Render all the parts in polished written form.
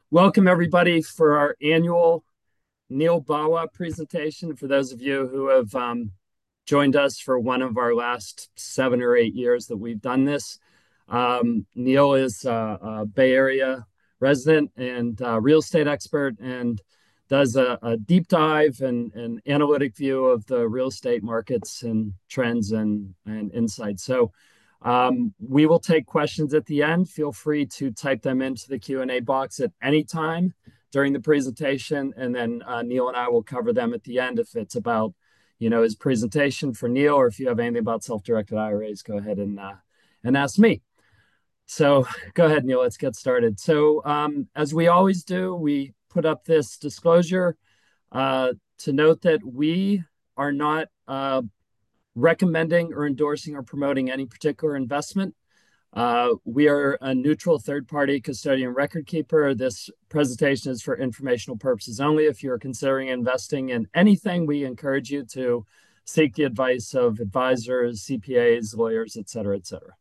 Welcome, everybody, for our annual Neil Bawa presentation. For those of you who have joined us for one of our last 7 or 8 years that we've done this, Neil is a Bay Area resident and real estate expert and does a deep dive and analytic view of the real estate markets and trends and insights. We will take questions at the end. Feel free to type them into the Q&A box at any time during the presentation, and then Neil and I will cover them at the end. If it's about, his presentation for Neil, or if you have anything about self-directed IRAs, go ahead and ask me. So go ahead, Neil. Let's get started. As we always do, we put up this disclosure to note that we are not recommending or endorsing or promoting any particular investment. We are a neutral third-party custodian record keeper. This presentation is for informational purposes only. If you're considering investing in anything, we encourage you to seek the advice of advisors, CPAs, lawyers, et cetera, et cetera.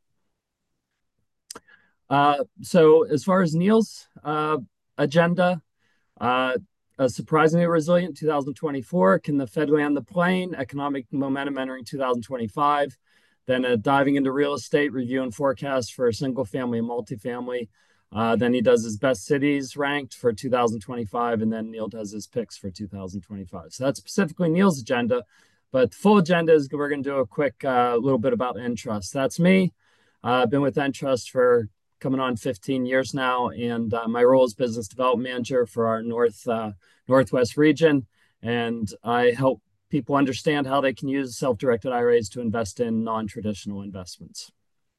So as far as Neil's agenda, a surprisingly resilient 2024. Can the Fed land the plane? Economic momentum entering 2025. Then diving into real estate, review and forecast for single family and multifamily. Then he does his best cities ranked for 2025, and then Neil does his picks for 2025. So that's specifically Neil's agenda. But the full agenda is we're going to do a quick little bit about Entrust. That's me. I've been with Entrust for coming on 15 years now, and my role is business development manager for our Northwest region, and I help people understand how they can use self-directed IRAs to invest in non-traditional investments.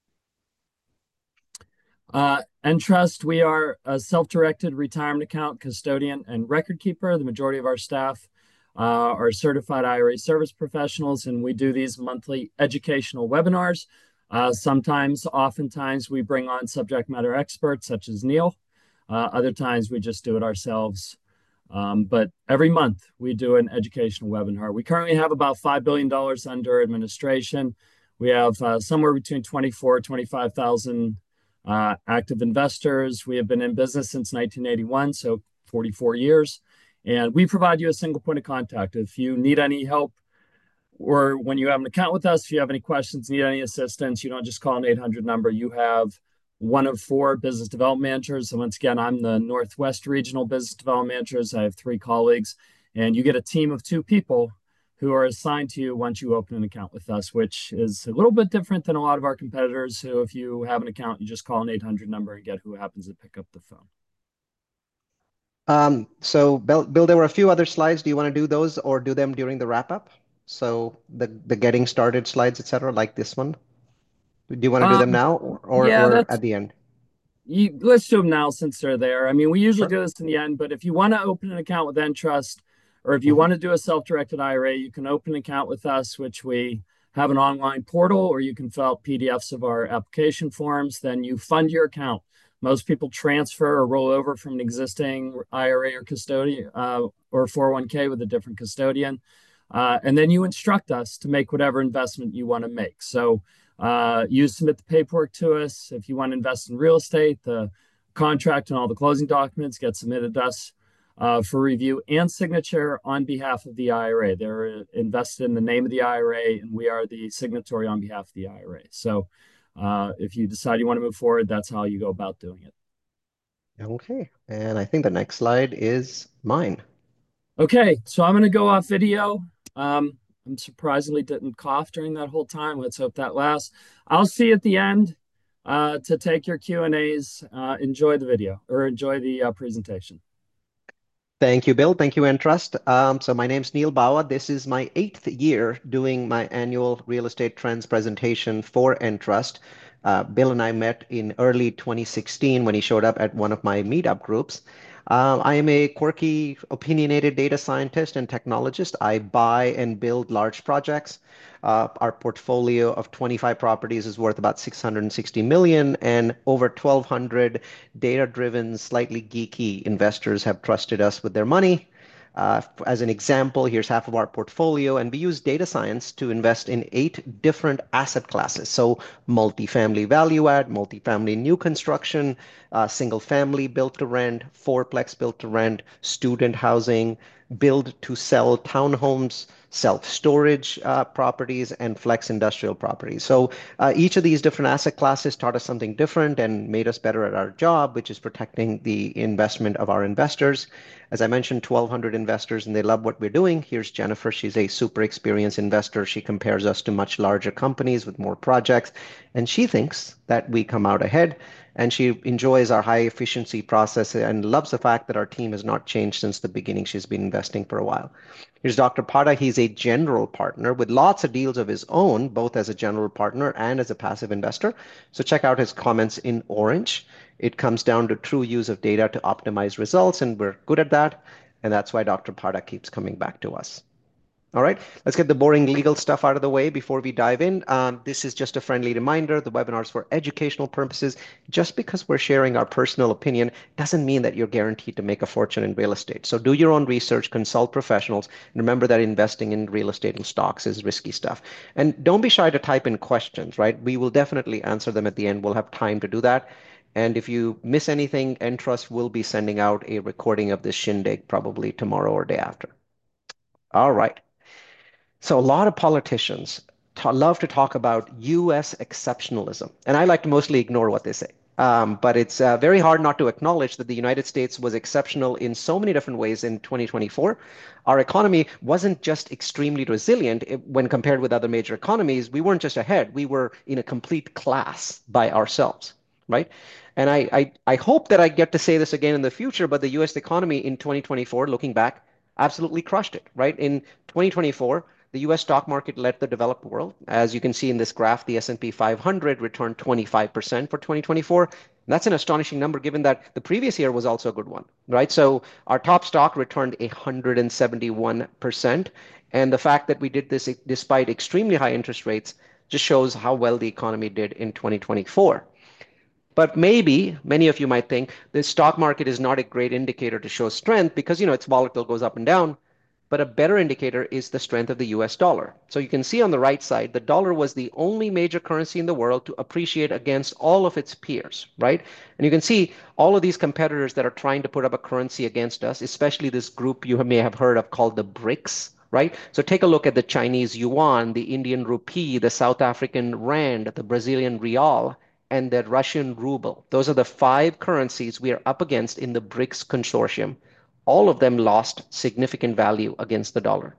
Entrust, we are a self-directed retirement account custodian and record keeper. The majority of our staff are certified IRA service professionals, and we do these monthly educational webinars. Oftentimes, we bring on subject matter experts such as Neil. Other times, we just do it ourselves. But every month, we do an educational webinar. We currently have about $5 billion under administration. We have somewhere between 24,000 25,000 active investors. We have been in business since 1981, so 44 years. And we provide you a single point of contact. If you need any help, or when you have an account with us, if you have any questions, need any assistance, you don't just call an 800 number. You have one of 4 business development managers. And once again, I'm the Northwest Regional Business Development Managers. I have 3 colleagues, and you get a team of 2 people who are assigned to you once you open an account with us, which is a little bit different than a lot of our competitors who, if you have an account, you just call an 800 number and get who happens to pick up the phone. So Bill, there were a few other slides. Do you want to do those or do them during the wrap up? So the getting started slides, etc., like this one. Do you want to do them now Yeah, or at the end? let's do them now since they're there. I mean, we usually Sure. do this in the end, but if you want to open an account with Entrust, or if you hmm want to do a self-directed IRA, you can open an account with us, which we have an online portal, or you can fill out PDFs of our application forms. Then you fund your account. Most people transfer or roll over from an existing IRA or custodian or 401k with a different custodian. And then you instruct us to make whatever investment you want to make. So you submit the paperwork to us. If you want to invest in real estate, the contract and all the closing documents get submitted to us for review and signature on behalf of the IRA. They're invested in the name of the IRA, and we are the signatory on behalf of the IRA. So if you decide you want to move forward, that's how you go about doing it. Okay. And I think the next slide is mine. Okay, so I'm going to go off video. I'm surprisingly didn't cough during that whole time. Let's hope that lasts. I'll see you at the end to take your Q&As. Enjoy the video or enjoy the presentation. Thank you, Bill. Thank you, Entrust. So my name's Neil Bawa. This is my 8th year doing my annual real estate trends presentation for Entrust. Bill and I met in early 2016 when he showed up at one of my meetup groups. I am a quirky, opinionated data scientist and technologist. I buy and build large projects. Our portfolio of 25 properties is worth about 660 million, and over 1,200 data-driven, slightly geeky investors have trusted us with their money. As an example, here's half of our portfolio, and we use data science to invest in 8 different asset classes. So multifamily value add, multifamily new construction, single family built to rent, fourplex built to rent, student housing, build to sell townhomes, self-storage properties, and flex industrial properties. So each of these different asset classes taught us something different and made us better at our job, which is protecting the investment of our investors. As I mentioned, 1,200 investors, and they love what we're doing. Here's Jennifer. She's a super experienced investor. She compares us to much larger companies with more projects, and she thinks that we come out ahead. And she enjoys our high efficiency process and loves the fact that our team has not changed since the beginning. She's been investing for a while. Here's Dr. Pada. He's a general partner with lots of deals of his own, both as a general partner and as a passive investor. So check out his comments in orange. It comes down to true use of data to optimize results, and we're good at that. And that's why Dr. Pada keeps coming back to us. All right, let's get the boring legal stuff out of the way before we dive in. This is just a friendly reminder. The webinar is for educational purposes. Just because we're sharing our personal opinion doesn't mean that you're guaranteed to make a fortune in real estate. So do your own research, consult professionals, and remember that investing in real estate and stocks is risky stuff. And don't be shy to type in questions, right? We will definitely answer them at the end. We'll have time to do that. And if you miss anything, Entrust will be sending out a recording of this shindig probably tomorrow or day after. All right. So a lot of politicians love to talk about U.S. exceptionalism, and I like to mostly ignore what they say. But it's very hard not to acknowledge that the United States was exceptional in so many different ways in 2024. Our economy wasn't just extremely resilient when compared with other major economies. We weren't just ahead, we were in a complete class by ourselves, right? And I hope that I get to say this again in the future, but the US economy in 2024, looking back, absolutely crushed it, right? In 2024, the US stock market led the developed world. As you can see in this graph, the S&P 500 returned 25% for 2024. That's an astonishing number given that the previous year was also a good one, right? So our top stock returned 171%. And the fact that we did this despite extremely high interest rates just shows how well the economy did in 2024. But maybe many of you might think the stock market is not a great indicator to show strength because, it's volatile, goes up and down. But a better indicator is the strength of the US dollar. So you can see on the right side, the dollar was the only major currency in the world to appreciate against all of its peers, right? And you can see all of these competitors that are trying to put up a currency against us, especially this group you may have heard of called the BRICS, right? So take a look at the Chinese yuan, the Indian rupee, the South African rand, the Brazilian real, and the Russian ruble. Those are the 5 currencies we are up against in the BRICS consortium. All of them lost significant value against the dollar.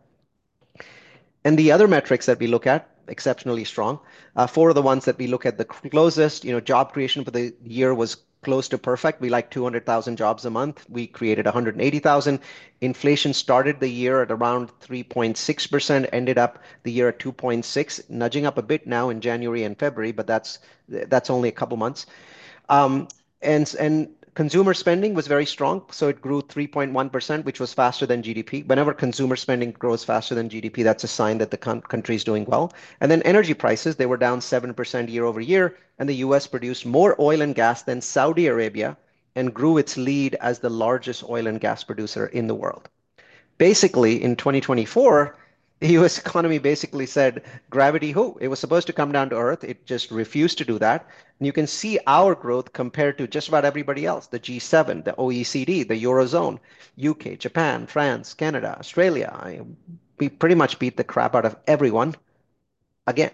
And the other metrics that we look at, exceptionally strong. 4 of the ones that we look at the closest, job creation for the year was close to perfect. We like 200,000 jobs a month. We created 180,000. Inflation started the year at around 3.6%, ended up the year at 2.6, nudging up a bit now in January and February, but that's only a couple months. Um, and consumer spending was very strong, so it grew 3.1%, which was faster than GDP. Whenever consumer spending grows faster than GDP, that's a sign that the country is doing well. And then energy prices, they were down 7% year over year, and the US produced more oil and gas than Saudi Arabia and grew its lead as the largest oil and gas producer in the world. Basically, in 2024, the US economy basically said, gravity who? It was supposed to come down to earth. It just refused to do that. And you can see our growth compared to just about everybody else, the G7, the OECD, the Eurozone, UK, Japan, France, Canada, Australia. We pretty much beat the crap out of everyone again.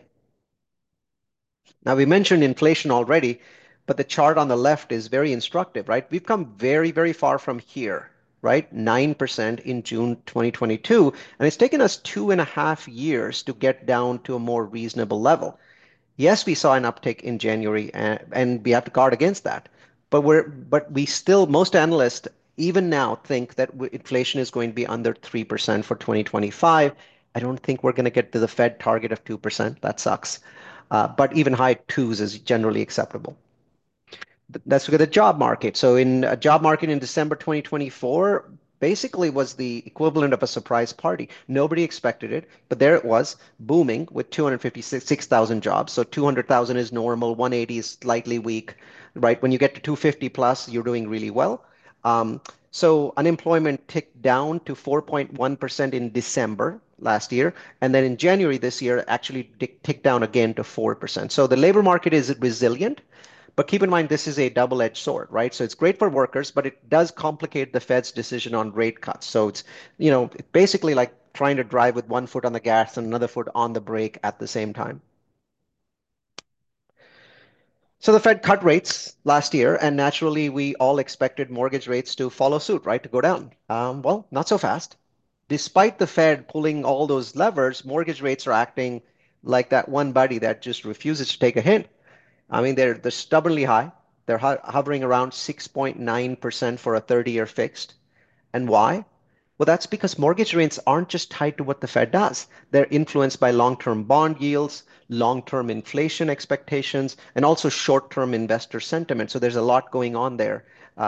Now, we mentioned inflation already, but the chart on the left is very instructive, right? We've come very, very far from here, right? 9% in June 2022. And it's taken us 2.5 years to get down to a more reasonable level. Yes, we saw an uptick in January, and we have to guard against that. But we still, most analysts, even now, think that inflation is going to be under 3% for 2025. I don't think we're going to get to the Fed target of 2%. That sucks. But even high twos is generally acceptable. Let's look at the job market. So in a job market in December 2024, basically was the equivalent of a surprise party. Nobody expected it, but there it was, booming with 256,000 jobs. So 200,000 is normal, 180 is slightly weak, right? When you get to 250 plus, you're doing really well. So unemployment ticked down to 4.1% in December last year. And then in January this year, actually ticked down again to 4%. So the labor market is resilient. But keep in mind, this is a double-edged sword, right? So it's great for workers, but it does complicate the Fed's decision on rate cuts. So it's basically like trying to drive with one foot on the gas and another foot on the brake at the same time. So the Fed cut rates last year, and naturally, we all expected mortgage rates to follow suit, right, to go down. Well, not so fast. Despite the Fed pulling all those levers, mortgage rates are acting like that one buddy that just refuses to take a hint. I mean, they're stubbornly high. They're hovering around 6.9% for a 30-year fixed. And why? Well, that's because mortgage rates aren't just tied to what the Fed does. They're influenced by long-term bond yields, long-term inflation expectations, and also short-term investor sentiment. So there's a lot going on there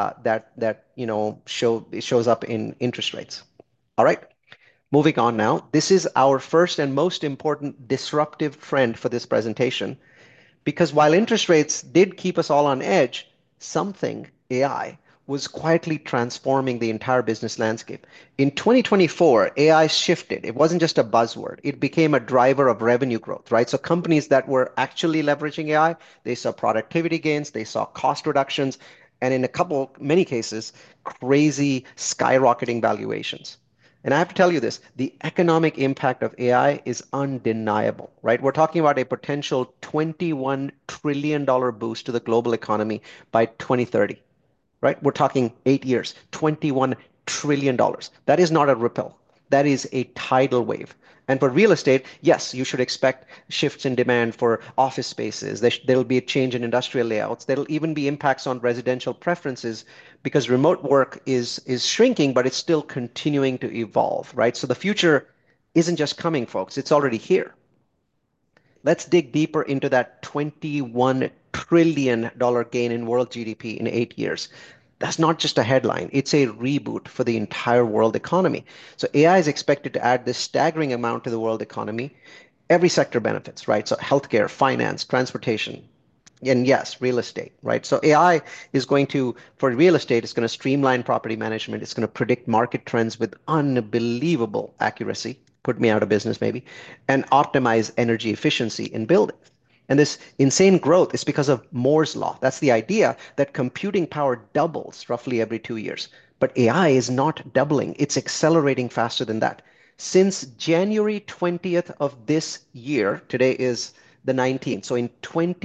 that shows up in interest rates. All right, moving on now. This is our first and most important disruptive trend for this presentation. Because while interest rates did keep us all on edge, something, AI, was quietly transforming the entire business landscape. In 2024, AI shifted. It wasn't just a buzzword. It became a driver of revenue growth, right? So companies that were actually leveraging AI, they saw productivity gains, they saw cost reductions, and in many cases, crazy skyrocketing valuations. And I have to tell you this, the economic impact of AI is undeniable, right? We're talking about a potential $21 trillion boost to the global economy by 2030, right? We're talking 8 years, $21 trillion. That is not a ripple. That is a tidal wave. And for real estate, yes, you should expect shifts in demand for office spaces. There'll be a change in industrial layouts. There'll even be impacts on residential preferences because remote work is shrinking, but it's still continuing to evolve, right? So the future isn't just coming, folks. It's already here. Let's dig deeper into that $21 trillion gain in world GDP in 8 years. That's not just a headline, it's a reboot for the entire world economy. So AI is expected to add this staggering amount to the world economy. Every sector benefits, right? So healthcare, finance, transportation, and yes, real estate, right? So AI is going to, for real estate, it's going to streamline property management. It's going to predict market trends with unbelievable accuracy, put me out of business maybe, and optimize energy efficiency in buildings. And this insane growth is because of Moore's law. That's the idea that computing power doubles roughly every 2 years. But AI is not doubling, it's accelerating faster than that. Since January 20th of this year, today is the 19th. So in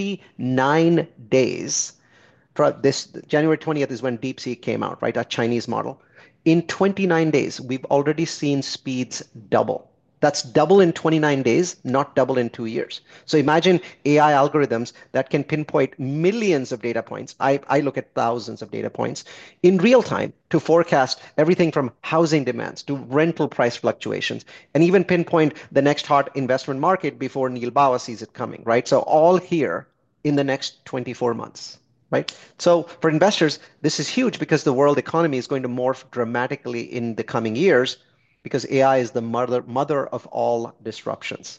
29 days, this January 20th is when DeepSeek came out, right? A Chinese model. In 29 days, we've already seen speeds double. That's double in 29 days, not double in 2 years. So imagine AI algorithms that can pinpoint millions of data points. I look at thousands of data points in real time to forecast everything from housing demands to rental price fluctuations and even pinpoint the next hot investment market before Neil Bawa sees it coming, right? So all here in the next 24 months. Right? So for investors, this is huge because the world economy is going to morph dramatically in the coming years because AI is the mother of all disruptions.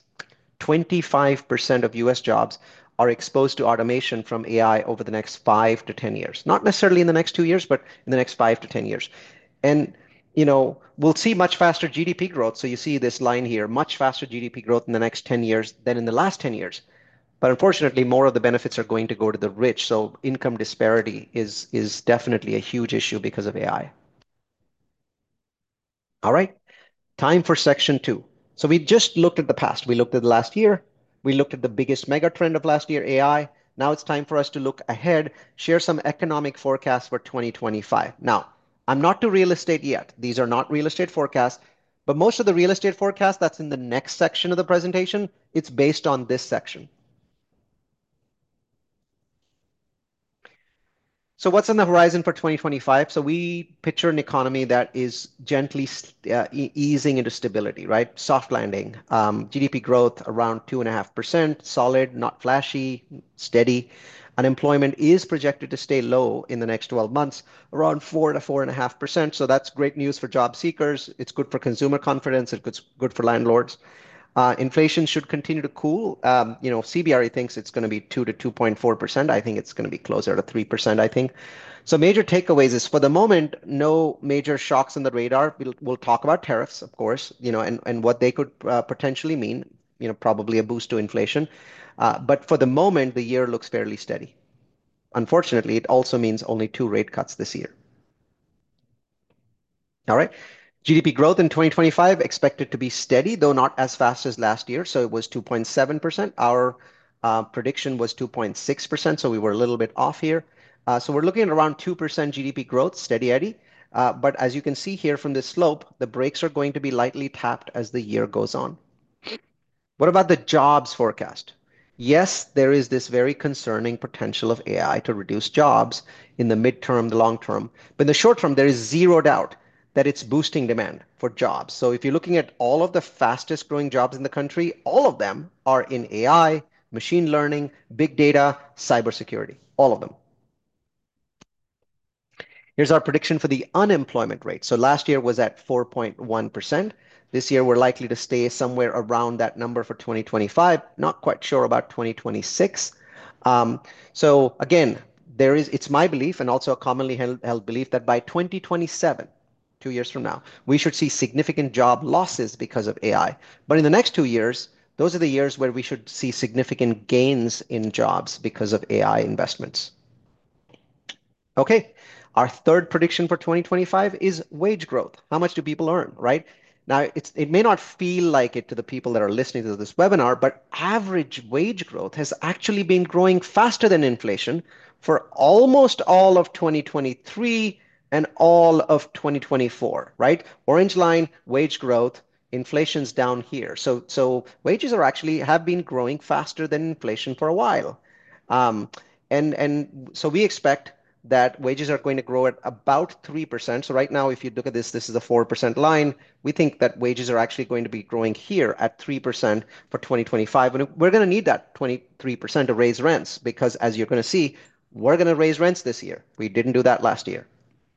25% of US jobs are exposed to automation from AI over the next 5 to 10 years. Not necessarily in the next 2 years, but in the next 5 to 10 years. And we'll see much faster GDP growth. So you see this line here, much faster GDP growth in the next 10 years than in the last 10 years. But unfortunately, more of the benefits are going to go to the rich. So income disparity is definitely a huge issue because of AI. All right, time for section two. So we just looked at the past. We looked at the last year. We looked at the biggest mega trend of last year, AI. Now it's time for us to look ahead, share some economic forecasts for 2025. Now, I'm not to real estate yet. These are not real estate forecasts, but most of the real estate forecast that's in the next section of the presentation, it's based on this section. So what's on the horizon for 2025? So we picture an economy that is gently easing into stability, right? Soft landing, GDP growth around 2.5%, solid, not flashy, steady. Unemployment is projected to stay low in the next 12 months, around 4 to 4.5%. So that's great news for job seekers. It's good for consumer confidence. It's good for landlords. Inflation should continue to cool. CBRE thinks it's going to be 2 to 2.4%. I think it's going to be closer to 3%, I think. So major takeaways is for the moment, no major shocks on the radar. We'll talk about tariffs, of course, and what they could potentially mean, probably a boost to inflation. But for the moment, the year looks fairly steady. Unfortunately, it also means only 2 rate cuts this year. All right. GDP growth in 2025 expected to be steady, though not as fast as last year. So it was 2.7%. Our prediction was 2.6%. So we were a little bit off here. So we're looking at around 2% GDP growth, steady Eddie. But as you can see here from this slope, the brakes are going to be lightly tapped as the year goes on. What about the jobs forecast? Yes, there is this very concerning potential of AI to reduce jobs in the midterm, the long term. But in the short term, there is zero doubt that it's boosting demand for jobs. So if you're looking at all of the fastest growing jobs in the country, all of them are in AI, machine learning, big data, cybersecurity, all of them. Here's our prediction for the unemployment rate. So last year was at 4.1%. This year we're likely to stay somewhere around that number for 2025. Not quite sure about 2026. So again, it's my belief and also a commonly held belief that by 2027, 2 years from now, we should see significant job losses because of AI. But in the next 2 years, those are the years where we should see significant gains in jobs because of AI investments. Okay, our third prediction for 2025 is wage growth. How much do people earn, right? Now, it may not feel like it to the people that are listening to this webinar, but average wage growth has actually been growing faster than inflation for almost all of 2023 and all of 2024, right? Orange line, wage growth, inflation's down here. So wages are actually have been growing faster than inflation for a while. Um, and so we expect that wages are going to grow at about 3%. So right now, if you look at this, this is a 4% line. We think that wages are actually going to be growing here at 3% for 2025. And we're going to need that 23% to raise rents because as you're going to see, we're going to raise rents this year. We didn't do that last year.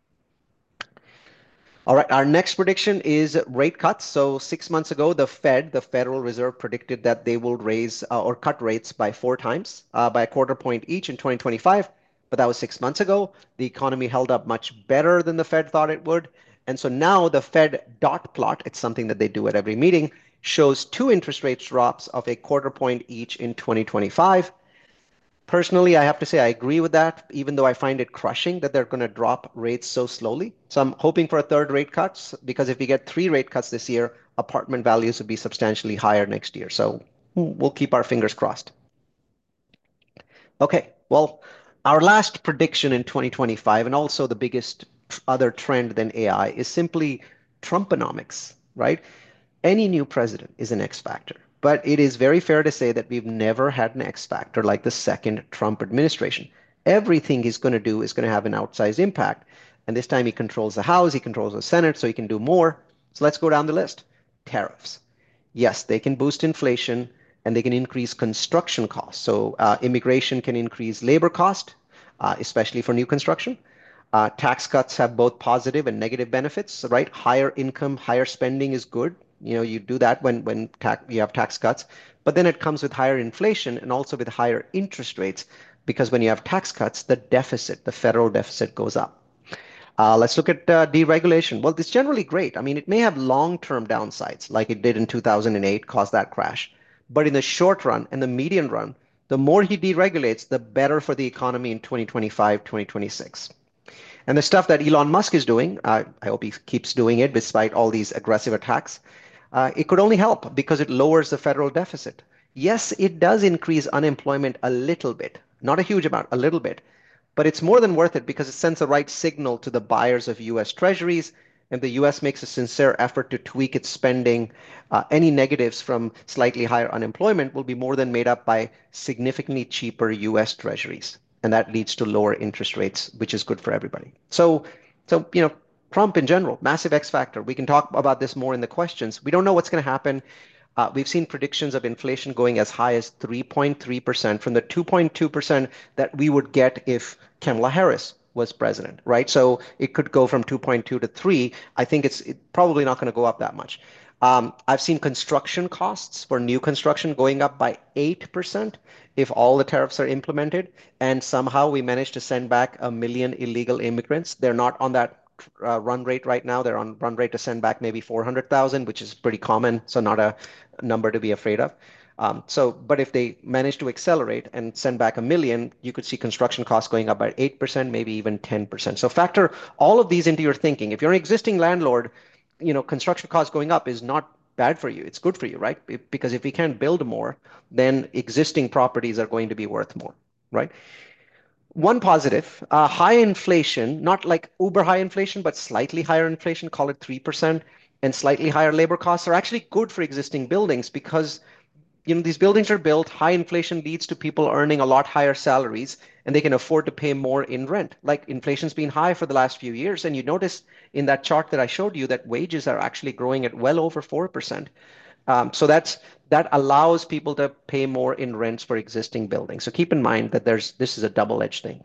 All right, our next prediction is rate cuts. So 6 months ago, the Federal Reserve, predicted that they will raise or cut rates by 4 times, by a quarter point each in 2025. But that was 6 months ago. The economy held up much better than the Fed thought it would. And so now the Fed dot plot, it's something that they do at every meeting, shows 2 interest rate drops of a quarter point each in 2025. Personally, I have to say I agree with that, even though I find it crushing that they're going to drop rates so slowly. So I'm hoping for a third rate cuts because if we get 3 rate cuts this year, apartment values would be substantially higher next year. So we'll keep our fingers crossed. Okay, well, our last prediction in 2025, and also the biggest other trend than AI, is simply Trumponomics, right? Any new president is an X factor. But it is very fair to say that we've never had an X factor like the second Trump administration. Everything he's going to do is going to have an outsized impact. And this time he controls the House, he controls the Senate, so he can do more. So let's go down the list. Tariffs. Yes, they can boost inflation and they can increase construction costs. So immigration can increase labor cost, especially for new construction. Tax cuts have both positive and negative benefits, right? Higher income, higher spending is good. You do that when you have tax cuts, but then it comes with higher inflation and also with higher interest rates because when you have tax cuts, the federal deficit goes up. Let's look at deregulation. Well, it's generally great. I mean, it may have long-term downsides, like it did in 2008, caused that crash. But in the short run and the medium run, the more he deregulates, the better for the economy in 2025, 2026. And the stuff that Elon Musk is doing, I hope he keeps doing it despite all these aggressive attacks, it could only help because it lowers the federal deficit. Yes, it does increase unemployment a little bit, not a huge amount, a little bit, but it's more than worth it because it sends the right signal to the buyers of US treasuries. And the US makes a sincere effort to tweak its spending, any negatives from slightly higher unemployment will be more than made up by significantly cheaper US treasuries. And that leads to lower interest rates, which is good for everybody. So Trump in general, massive X factor. We can talk about this more in the questions. We don't know what's going to happen. We've seen predictions of inflation going as high as 3.3% from the 2.2% that we would get if Kamala Harris was president, right? So it could go from 2.2 to 3. I think it's probably not going to go up that much. I've seen construction costs for new construction going up by 8% if all the tariffs are implemented. And somehow we managed to send back 1 million illegal immigrants. They're not on that run rate right now. They're on run rate to send back maybe 400,000, which is pretty common. So not a number to be afraid of. But if they manage to accelerate and send back 1 million, you could see construction costs going up by 8%, maybe even 10%. So factor all of these into your thinking. If you're an existing landlord, construction costs going up is not bad for you. It's good for you, right? Because if we can't build more, then existing properties are going to be worth more, right? One positive, high inflation, not like uber high inflation, but slightly higher inflation, call it 3%, and slightly higher labor costs are actually good for existing buildings because these buildings are built, high inflation leads to people earning a lot higher salaries and they can afford to pay more in rent. Like inflation's been high for the last few years. And you notice in that chart that I showed you that wages are actually growing at well over 4%. So that allows people to pay more in rents for existing buildings. So keep in mind that this is a double-edged thing.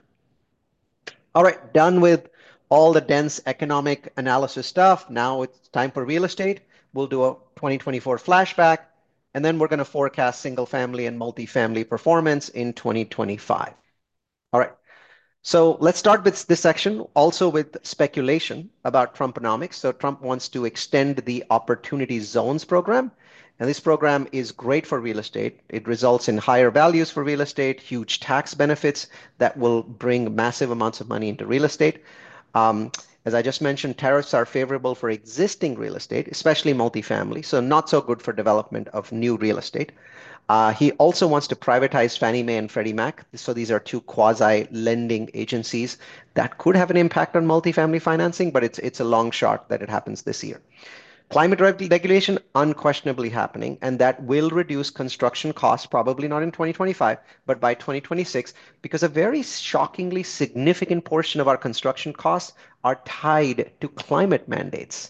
All right, done with all the dense economic analysis stuff. Now it's time for real estate. We'll do a 2024 flashback, and then we're going to forecast single family and multifamily performance in 2025. All right. So let's start with this section also with speculation about Trumponomics. So Trump wants to extend the Opportunity Zones program. And this program is great for real estate. It results in higher values for real estate, huge tax benefits that will bring massive amounts of money into real estate. Um, as I just mentioned, tariffs are favorable for existing real estate, especially multifamily, so not so good for development of new real estate. He also wants to privatize Fannie Mae and Freddie Mac. So these are two quasi-lending agencies that could have an impact on multifamily financing, but it's a long shot that it happens this year. Climate regulation unquestionably happening, and that will reduce construction costs, probably not in 2025, but by 2026, because a very shockingly significant portion of our construction costs are tied to climate mandates.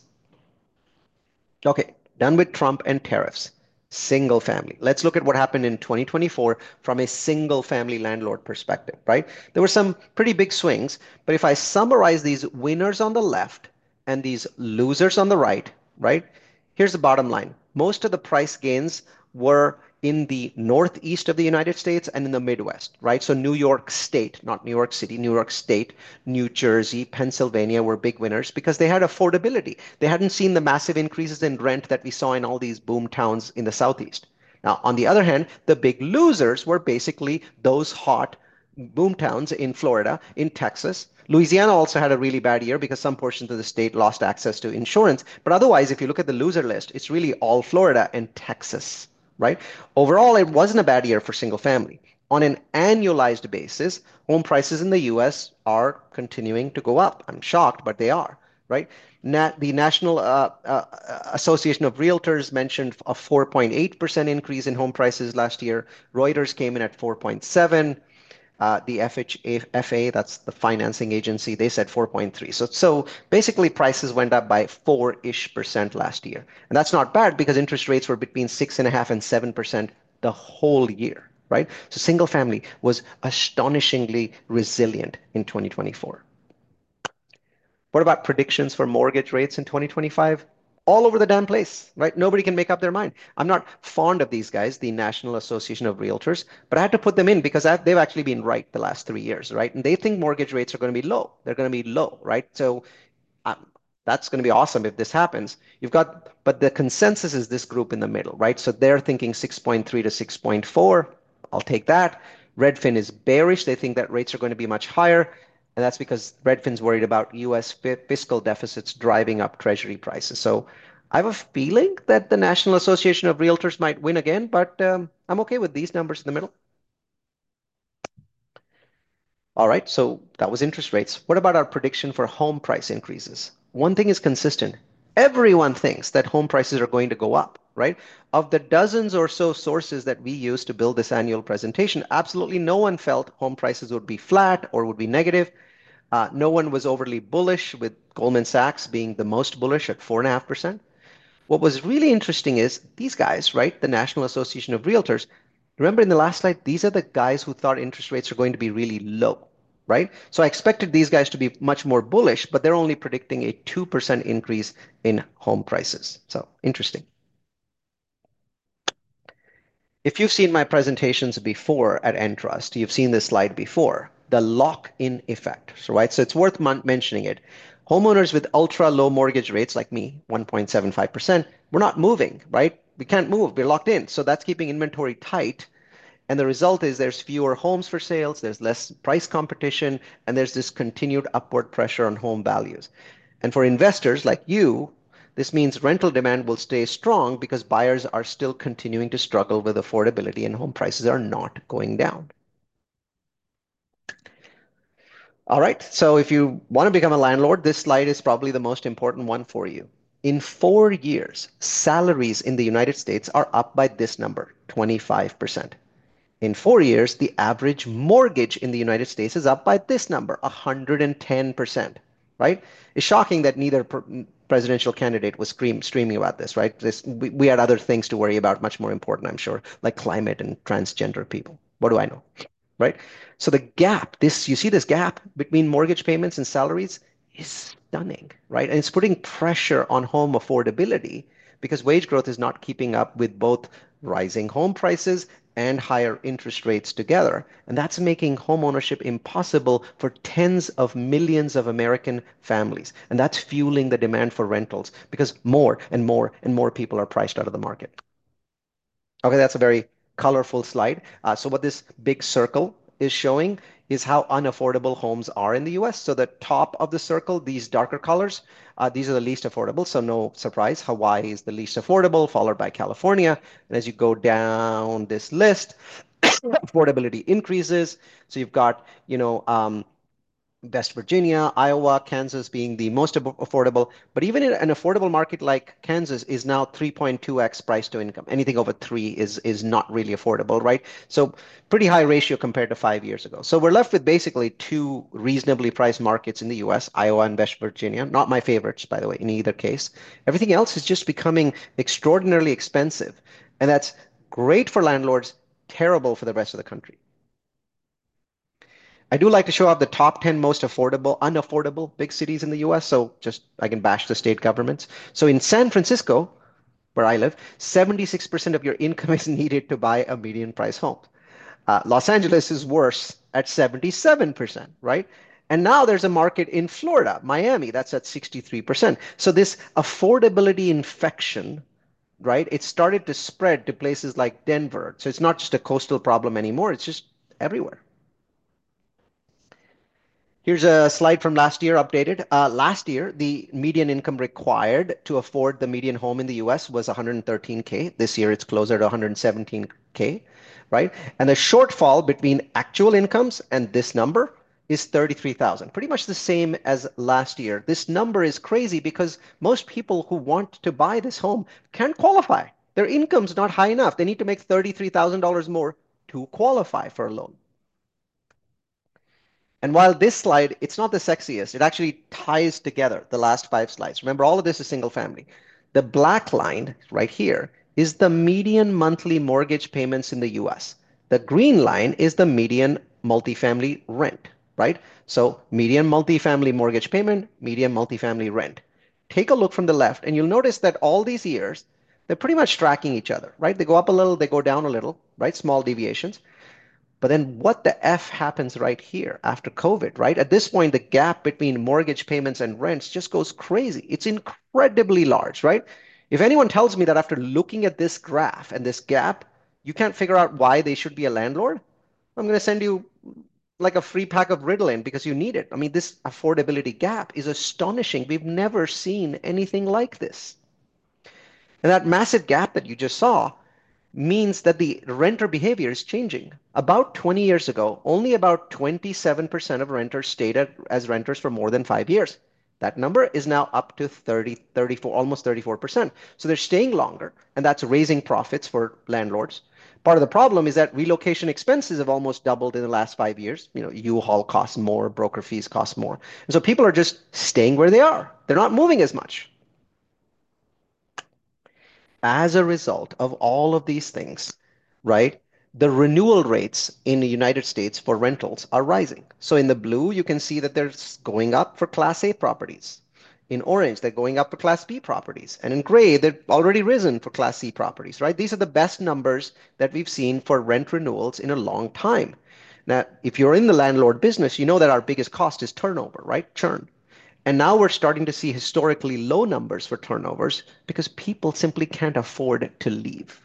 Okay, done with Trump and tariffs. Single family. Let's look at what happened in 2024 from a single family landlord perspective, right? There were some pretty big swings, but if I summarize these winners on the left and these losers on the right, right? Here's the bottom line. Most of the price gains were in the northeast of the United States and in the Midwest, right? So New York State, not New York City, New York State, New Jersey, Pennsylvania were big winners because they had affordability. They hadn't seen the massive increases in rent that we saw in all these boom towns in the Southeast. Now, on the other hand, the big losers were basically those hot boom towns in Florida, in Texas. Louisiana also had a really bad year because some portions of the state lost access to insurance. But otherwise, if you look at the loser list, it's really all Florida and Texas, right? Overall, it wasn't a bad year for single family. On an annualized basis, home prices in the US are continuing to go up. I'm shocked, but they are, right? The National Association of Realtors mentioned a 4.8% increase in home prices last year. Reuters came in at 4.7. The FHA, that's the financing agency, they said 4.3. So basically prices went up by 4-ish% last year. And that's not bad because interest rates were between 6.5% and 7% the whole year, right? So single family was astonishingly resilient in 2024. What about predictions for mortgage rates in 2025? All over the damn place, right? Nobody can make up their mind. I'm not fond of these guys, the National Association of Realtors, but I had to put them in because they've actually been right the last 3 years, right? And they think mortgage rates are going to be low. They're going to be low, right? So um, that's going to be awesome if this happens. But the consensus is this group in the middle, right? So they're thinking 6.3 to 6.4. I'll take that. Redfin is bearish. They think that rates are going to be much higher. And that's because Redfin's worried about US fiscal deficits driving up treasury prices. So I have a feeling that the National Association of Realtors might win again, but I'm okay with these numbers in the middle. All right, so that was interest rates. What about our prediction for home price increases? One thing is consistent. Everyone thinks that home prices are going to go up, right? Of the dozens or so sources that we use to build this annual presentation, absolutely no one felt home prices would be flat or would be negative. No one was overly bullish, with Goldman Sachs being the most bullish at 4.5%. What was really interesting is these guys, right? The National Association of Realtors. Remember in the last slide, these are the guys who thought interest rates are going to be really low, right? So I expected these guys to be much more bullish, but they're only predicting a 2% increase in home prices. So interesting. If you've seen my presentations before at Entrust, you've seen this slide before, the lock-in effect, so, right? So it's worth mentioning it. Homeowners with ultra low mortgage rates like me, 1.75%, we're not moving, right? We can't move. We're locked in. So that's keeping inventory tight. And the result is there's fewer homes for sales, there's less price competition, and there's this continued upward pressure on home values. And for investors like you, this means rental demand will stay strong because buyers are still continuing to struggle with affordability and home prices are not going down. All right, so if you want to become a landlord, this slide is probably the most important one for you. In 4 years, salaries in the United States are up by this number, 25%. In 4 years, the average mortgage in the United States is up by this number, 110%, right? It's shocking that neither presidential candidate was streaming about this, right? We had other things to worry about, much more important, I'm sure, like climate and transgender people. What do I know? Right? So the gap, this you see this gap between mortgage payments and salaries is stunning, right? And it's putting pressure on home affordability because wage growth is not keeping up with both rising home prices and higher interest rates together. And that's making home ownership impossible for tens of millions of American families. And that's fueling the demand for rentals because more and more and more people are priced out of the market. Okay, that's a very colorful slide. So what this big circle is showing is how unaffordable homes are in the US. So the top of the circle, these darker colors, these are the least affordable. So no surprise, Hawaii is the least affordable, followed by California. And as you go down this list, affordability increases. So you've got, West Virginia, Iowa, Kansas being the most affordable. But even in an affordable market like Kansas is now 3.2x price to income. Anything over three is not really affordable, right? So pretty high ratio compared to 5 years ago. So we're left with basically two reasonably priced markets in the US, Iowa and West Virginia. Not my favorites, by the way, in either case. Everything else is just becoming extraordinarily expensive. And that's great for landlords, terrible for the rest of the country. I do like to show off the top 10 most unaffordable big cities in the US. So just I can bash the state governments. So in San Francisco, where I live, 76% of your income is needed to buy a median price home. Los Angeles is worse at 77%, right? And now there's a market in Florida, Miami, that's at 63%. So this affordability infection, right? It started to spread to places like Denver. So it's not just a coastal problem anymore, it's just everywhere. Here's a slide from last year updated. Last year, the median income required to afford the median home in the US was 113K. This year, it's closer to 117K, right? And the shortfall between actual incomes and this number is 33,000, pretty much the same as last year. This number is crazy because most people who want to buy this home can't qualify. Their income's not high enough. They need to make $33,000 more to qualify for a loan. And while this slide, it's not the sexiest, it actually ties together the last 5 slides. Remember, all of this is single family. The black line right here is the median monthly mortgage payments in the US. The green line is the median multifamily rent, right? So median multifamily mortgage payment, median multifamily rent. Take a look from the left, and you'll notice that all these years, they're pretty much tracking each other, right? They go up a little, they go down a little, right? Small deviations. But then what the F happens right here after COVID, right? At this point, the gap between mortgage payments and rents just goes crazy. It's incredibly large, right? If anyone tells me that after looking at this graph and this gap, you can't figure out why they should be a landlord, I'm going to send you like a free pack of Ritalin because you need it. I mean, this affordability gap is astonishing. We've never seen anything like this. And that massive gap that you just saw means that the renter behavior is changing. About 20 years ago, only about 27% of renters stayed as renters for more than 5 years. That number is now up to 30, 34, almost 34%. So they're staying longer, and that's raising profits for landlords. Part of the problem is that relocation expenses have almost doubled in the last 5 years. U-Haul costs more, broker fees cost more. And so people are just staying where they are. They're not moving as much. As a result of all of these things, right, the renewal rates in the United States for rentals are rising. So in the blue, you can see that they're going up for Class A properties. In orange, they're going up for Class B properties. And in gray, they've already risen for Class C properties, right? These are the best numbers that we've seen for rent renewals in a long time. Now, if you're in the landlord business, you know that our biggest cost is turnover, right? Churn. And now we're starting to see historically low numbers for turnovers because people simply can't afford to leave.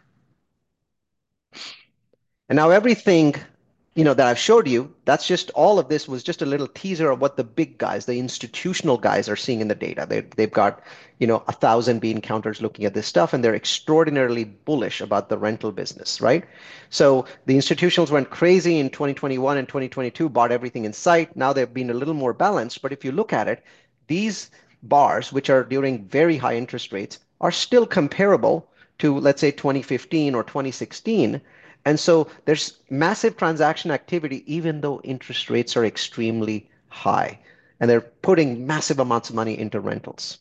And now everything, that I've showed you, that's just all of this was just a little teaser of what the big guys, the institutional guys are seeing in the data. They've got, 1,000 bean counters looking at this stuff, and they're extraordinarily bullish about the rental business, right? So the institutionals went crazy in 2021 and 2022, bought everything in sight. Now they've been a little more balanced. But if you look at it, these bars, which are during very high interest rates, are still comparable to, let's say, 2015 or 2016. And so there's massive transaction activity, even though interest rates are extremely high. And they're putting massive amounts of money into rentals.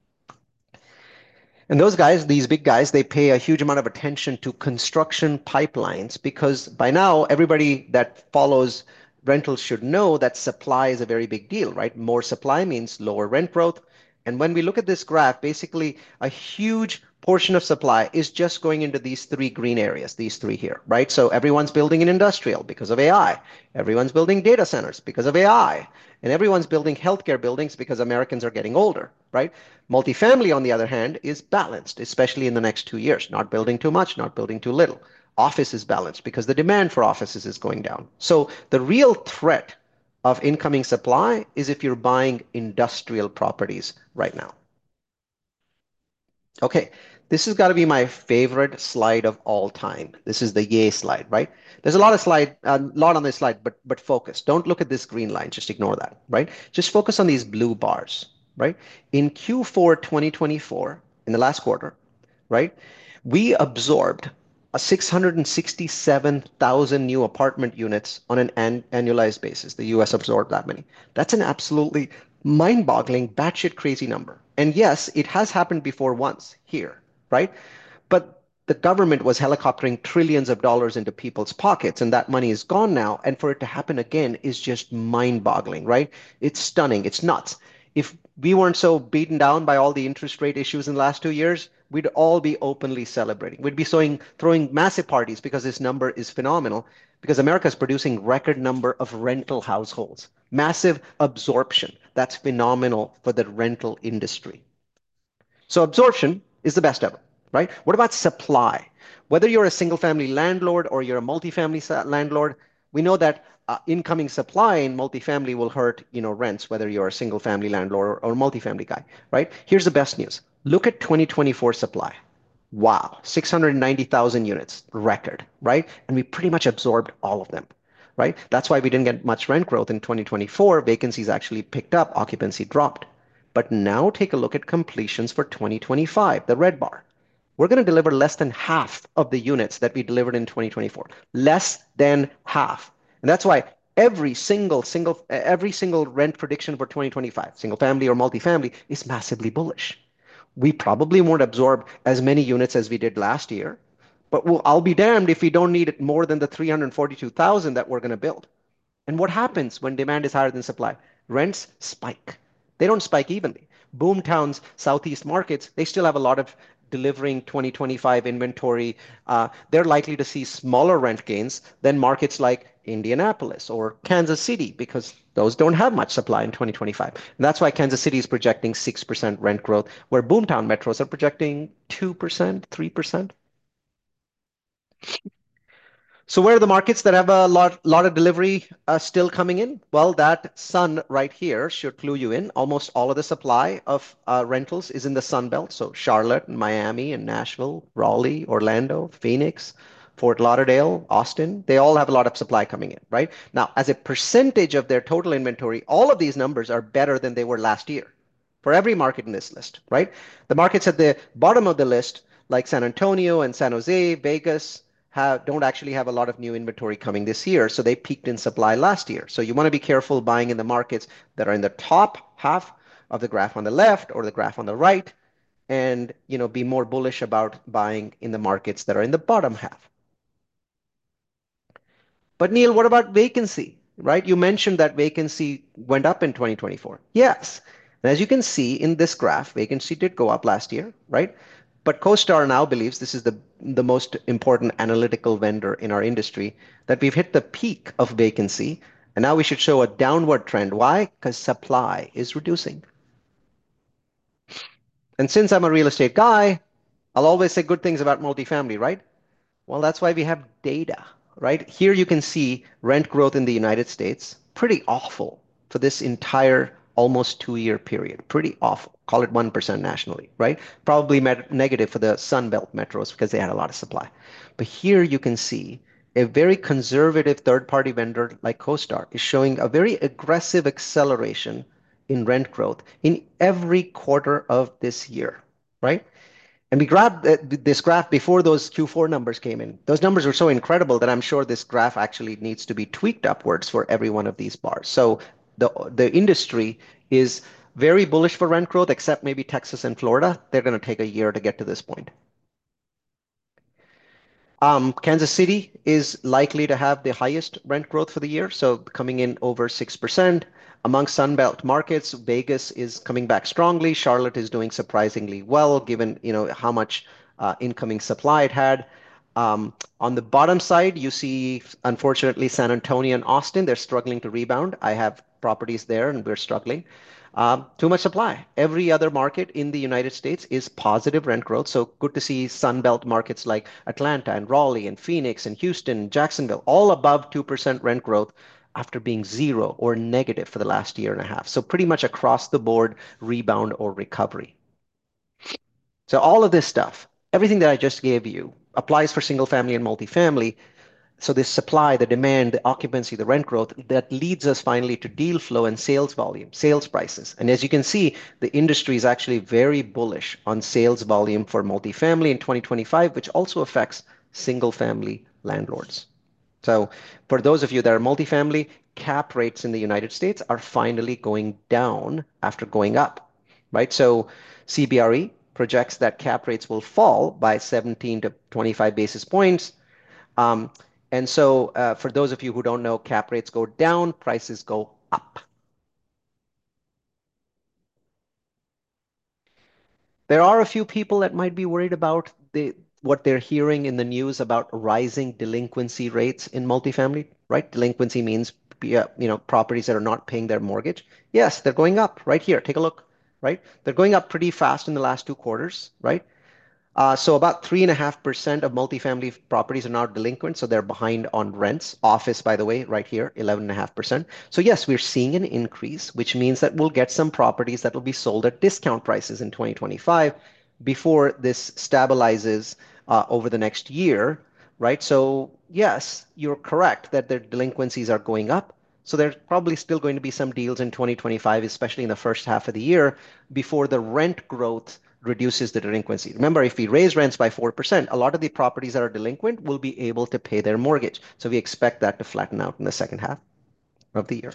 And those guys, these big guys, they pay a huge amount of attention to construction pipelines because by now, everybody that follows rentals should know that supply is a very big deal, right? More supply means lower rent growth. And when we look at this graph, basically a huge portion of supply is just going into these three green areas, these three here, right? So everyone's building an industrial because of AI. Everyone's building data centers because of AI. And everyone's building healthcare buildings because Americans are getting older, right? Multifamily, on the other hand, is balanced, especially in the next 2 years, not building too much, not building too little. Office is balanced because the demand for offices is going down. So the real threat of incoming supply is if you're buying industrial properties right now. Okay, this has got to be my favorite slide of all time. This is the yay slide, right? There's a lot on this slide, but focus. Don't look at this green line. Just ignore that, right? Just focus on these blue bars, right? In Q4 2024, in the last quarter, right? We absorbed a 667,000 new apartment units on an annualized basis. The US absorbed that many. That's an absolutely mind-boggling, batshit crazy number. And yes, it has happened before once here, right? But the government was helicoptering trillions of dollars into people's pockets, and that money is gone now. And for it to happen again is just mind-boggling, right? It's stunning. It's nuts. If we weren't so beaten down by all the interest rate issues in the last 2 years, we'd all be openly celebrating. We'd be throwing massive parties because this number is phenomenal, because America is producing record number of rental households. Massive absorption. That's phenomenal for the rental industry. So absorption is the best ever, right? What about supply? Whether you're a single family landlord or you're a multifamily landlord, we know that incoming supply in multifamily will hurt, rents, whether you're a single family landlord or a multifamily guy, right? Here's the best news. Look at 2024 supply. Wow, 690,000 units, record, right? And we pretty much absorbed all of them, right? That's why we didn't get much rent growth in 2024. Vacancies actually picked up, occupancy dropped. But now take a look at completions for 2025, the red bar. We're going to deliver less than half of the units that we delivered in 2024. Less than half. And that's why every single rent prediction for 2025, single family or multifamily, is massively bullish. We probably won't absorb as many units as we did last year, but I'll be damned if we don't need it more than the 342,000 that we're going to build. And what happens when demand is higher than supply? Rents spike. They don't spike evenly. Boomtowns, southeast markets, they still have a lot of delivering 2025 inventory. They're likely to see smaller rent gains than markets like Indianapolis or Kansas City because those don't have much supply in 2025. And that's why Kansas City is projecting 6% rent growth, where boomtown metros are projecting 2%, 3%. So where are the markets that have a lot of delivery still coming in? Well, that sun right here should clue you in. Almost all of the supply of rentals is in the Sun Belt. So Charlotte, and Miami, and Nashville, Raleigh, Orlando, Phoenix, Fort Lauderdale, Austin, they all have a lot of supply coming in, right? Now, as a percentage of their total inventory, all of these numbers are better than they were last year for every market in this list, right? The markets at the bottom of the list, like San Antonio and San Jose, Vegas, don't actually have a lot of new inventory coming this year, so they peaked in supply last year. So you want to be careful buying in the markets that are in the top half of the graph on the left or the graph on the right, and be more bullish about buying in the markets that are in the bottom half. But Neil, what about vacancy? Right? You mentioned that vacancy went up in 2024. Yes, And as you can see in this graph, vacancy did go up last year, right? But CoStar now believes this is the most important analytical vendor in our industry that we've hit the peak of vacancy, and now we should show a downward trend. Why? Because supply is reducing. And since I'm a real estate guy, I'll always say good things about multifamily, right? Well, that's why we have data, right? Here you can see rent growth in the United States, pretty awful for this entire almost 2 year period. Pretty awful. Call it 1% nationally, right? Probably negative for the Sun Belt metros because they had a lot of supply. But here you can see a very conservative third-party vendor like CoStar is showing a very aggressive acceleration in rent growth in every quarter of this year, right? And we grabbed this graph before those Q4 numbers came in. Those numbers were so incredible that I'm sure this graph actually needs to be tweaked upwards for every one of these bars. So the industry is very bullish for rent growth, except maybe Texas and Florida. They're going to take a year to get to this point. Kansas City is likely to have the highest rent growth for the year, so coming in over 6%. Among Sunbelt markets, Vegas is coming back strongly. Charlotte is doing surprisingly well, given how much incoming supply it had. On the bottom side, you see, unfortunately, San Antonio and Austin, they're struggling to rebound. I have properties there, and we're struggling. Too much supply. Every other market in the United States is positive rent growth. So good to see Sunbelt markets like Atlanta and Raleigh and Phoenix and Houston and Jacksonville, all above 2% rent growth after being zero or negative for the last year and a half. So pretty much across the board rebound or recovery. So all of this stuff, everything that I just gave you applies for single family and multifamily. So this supply, the demand, the occupancy, the rent growth, that leads us finally to deal flow and sales volume, sales prices. And as you can see, the industry is actually very bullish on sales volume for multifamily in 2025, which also affects single family landlords. So for those of you that are multifamily, cap rates in the United States are finally going down after going up, right? So CBRE projects that cap rates will fall by 17 to 25 basis points. Um, and so for those of you who don't know, cap rates go down, prices go up. There are a few people that might be worried about what they're hearing in the news about rising delinquency rates in multifamily, right? Delinquency means properties that are not paying their mortgage. Yes, they're going up right here. Take a look, right? They're going up pretty fast in the last 2 quarters, right? So about 3.5% of multifamily properties are now delinquent, so they're behind on rents. Office, by the way, right here, 11.5%. So yes, we're seeing an increase, which means that we'll get some properties that will be sold at discount prices in 2025 before this stabilizes over the next year, right? So yes, you're correct that their delinquencies are going up. So there's probably still going to be some deals in 2025, especially in the first half of the year, before the rent growth reduces the delinquency. Remember, if we raise rents by 4%, a lot of the properties that are delinquent will be able to pay their mortgage. So we expect that to flatten out in the second half of the year.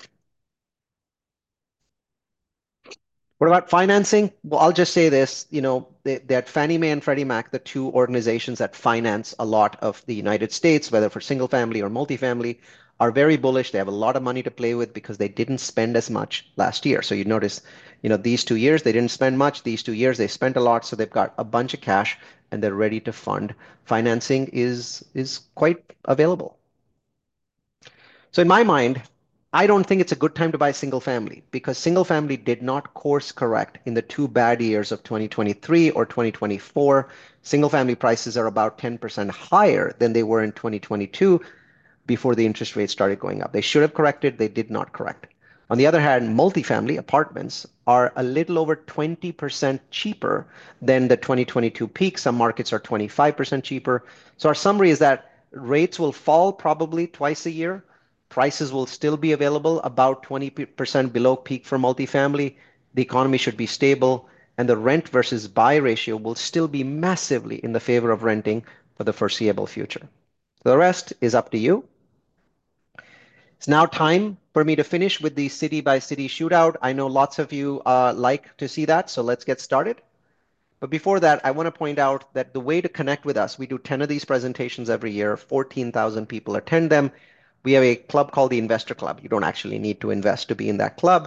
What about financing? Well, I'll just say this, that Fannie Mae and Freddie Mac, the two organizations that finance a lot of the United States, whether for single family or multifamily, are very bullish. They have a lot of money to play with because they didn't spend as much last year. So you notice, these 2 years, they didn't spend much. These 2 years, they spent a lot. So they've got a bunch of cash and they're ready to fund. Financing is quite available. So in my mind, I don't think it's a good time to buy single family because single family did not course correct in the two bad years of 2023 or 2024. Single family prices are about 10% higher than they were in 2022 before the interest rates started going up. They should have corrected, they did not correct. On the other hand, multifamily apartments are a little over 20% cheaper than the 2022 peak. Some markets are 25% cheaper. So our summary is that rates will fall probably twice a year. Prices will still be available about 20% below peak for multifamily. The economy should be stable, and the rent versus buy ratio will still be massively in the favor of renting for the foreseeable future. The rest is up to you. It's now time for me to finish with the city by city shootout. I know lots of you like to see that, so let's get started. But before that, I want to point out that the way to connect with us, we do 10 of these presentations every year, 14,000 people attend them. We have a club called the Investor Club. You don't actually need to invest to be in that club.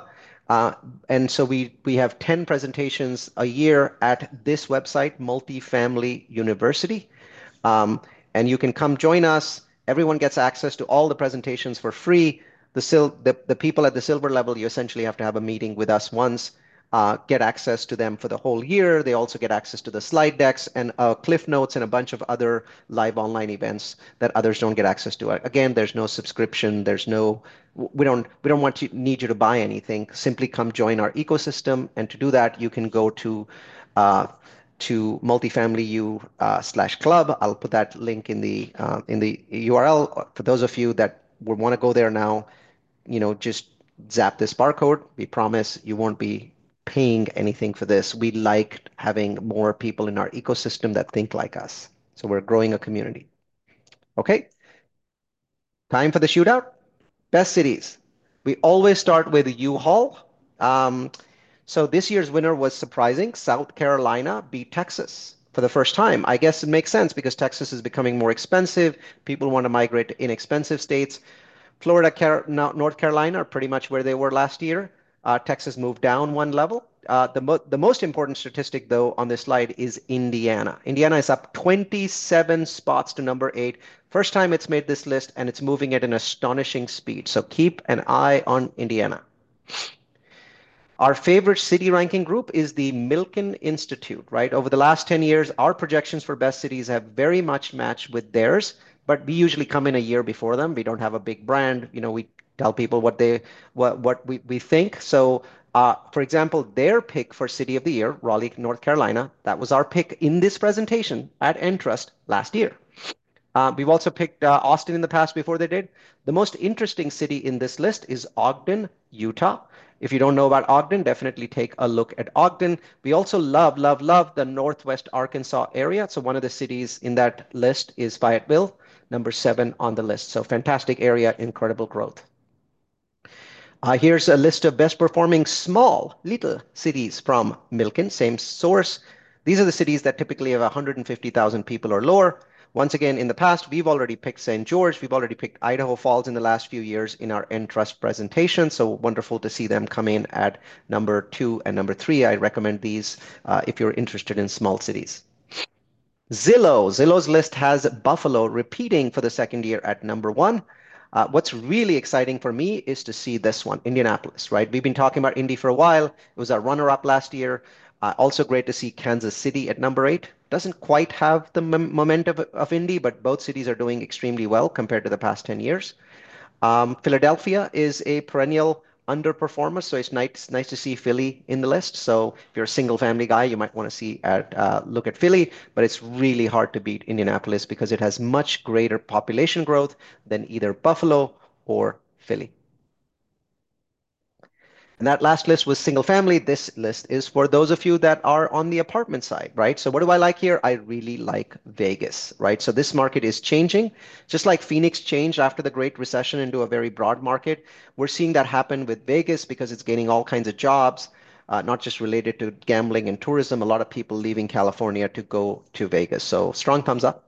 Uh, and so we have 10 presentations a year at this website, Multifamily University. Um, and you can come join us. Everyone gets access to all the presentations for free. The people at the silver level, you essentially have to have a meeting with us once, get access to them for the whole year. They also get access to the slide decks and cliff notes and a bunch of other live online events that others don't get access to. Again, there's no subscription. We don't want to need you to buy anything. Simply come join our ecosystem. And to do that, you can go uh, to multifamily u slash club. I'll put that link in the URL for those of you that would want to go there now. Just zap this barcode. We promise you won't be paying anything for this. We like having more people in our ecosystem that think like us. So we're growing a community. Okay, time for the shootout. Best cities. We always start with U-Haul. Um, so this year's winner was surprising. South Carolina beat Texas for the first time. I guess it makes sense because Texas is becoming more expensive. People want to migrate to inexpensive states. Florida, North Carolina are pretty much where they were last year. Texas moved down one level. The most important statistic, though, on this slide is Indiana. Indiana is up 27 spots to number 8. First time it's made this list, and it's moving at an astonishing speed. So keep an eye on Indiana. Our favorite city ranking group is the Milken Institute, right? Over the last 10 years, our projections for best cities have very much matched with theirs, but we usually come in a year before them. We don't have a big brand. We tell people what we think. So, for example, their pick for City of the Year, Raleigh, North Carolina, that was our pick in this presentation at Entrust last year. We've also picked Austin in the past before they did. The most interesting city in this list is Ogden, Utah. If you don't know about Ogden, definitely take a look at Ogden. We also love, love, love the Northwest Arkansas area. So one of the cities in that list is Fayetteville, number 7 on the list. So fantastic area, incredible growth. Here's a list of best performing small, little cities from Milken, same source. These are the cities that typically have 150,000 people or lower. Once again, in the past, we've already picked St. George. We've already picked Idaho Falls in the last few years in our Entrust presentation. So wonderful to see them come in at number 2 and number 3. I recommend these if you're interested in small cities. Zillow's list has Buffalo repeating for the second year at number 1. What's really exciting for me is to see this one, Indianapolis, right? We've been talking about Indy for a while. It was our runner-up last year. Also great to see Kansas City at number 8. Doesn't quite have the momentum of Indy, but both cities are doing extremely well compared to the past 10 years. Philadelphia is a perennial underperformer, so it's nice to see Philly in the list. So if you're a single family guy, you might want to look at Philly, but it's really hard to beat Indianapolis because it has much greater population growth than either Buffalo or Philly. And that last list was single family. This list is for those of you that are on the apartment side, right? So what do I like here? I really like Vegas, right? So this market is changing, just like Phoenix changed after the Great Recession into a very broad market. We're seeing that happen with Vegas because it's gaining all kinds of jobs, not just related to gambling and tourism. A lot of people leaving California to go to Vegas. So strong thumbs up.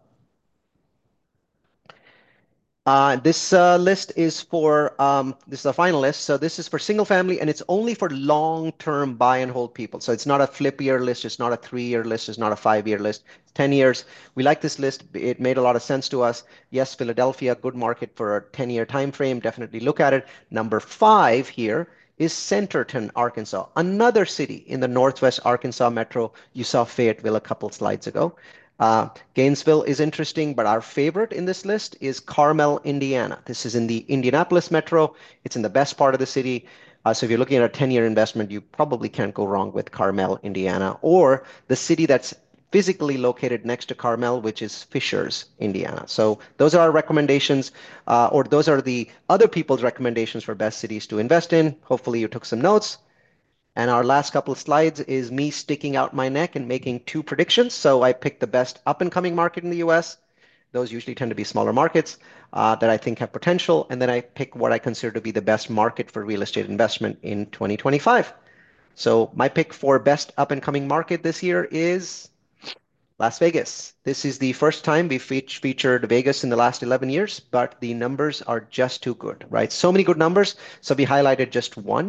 This list is this is a final list. So this is for single family and it's only for long-term buy and hold people. So it's not a flip year list. It's not a 3-year list. It's not a 5-year list. It's 10 years. We like this list. It made a lot of sense to us. Yes, Philadelphia, good market for a 10-year time frame. Definitely look at it. Number 5 here is Centerton, Arkansas, another city in the Northwest Arkansas metro. You saw Fayetteville a couple slides ago. Gainesville is interesting, but our favorite in this list is Carmel, Indiana. This is in the Indianapolis metro. It's in the best part of the city. So if you're looking at a 10-year investment, you probably can't go wrong with Carmel, Indiana, or the city that's physically located next to Carmel, which is Fishers, Indiana. So those are our recommendations, or those are the other people's recommendations for best cities to invest in. Hopefully you took some notes. And our last couple of slides is me sticking out my neck and making 2 predictions. So I picked the best up and coming market in the US. Those usually tend to be smaller markets that I think have potential. And then I pick what I consider to be the best market for real estate investment in 2025. So my pick for best up and coming market this year is Las Vegas. This is the first time we've featured Vegas in the last 11 years, but the numbers are just too good, right? So many good numbers. So we highlighted just one.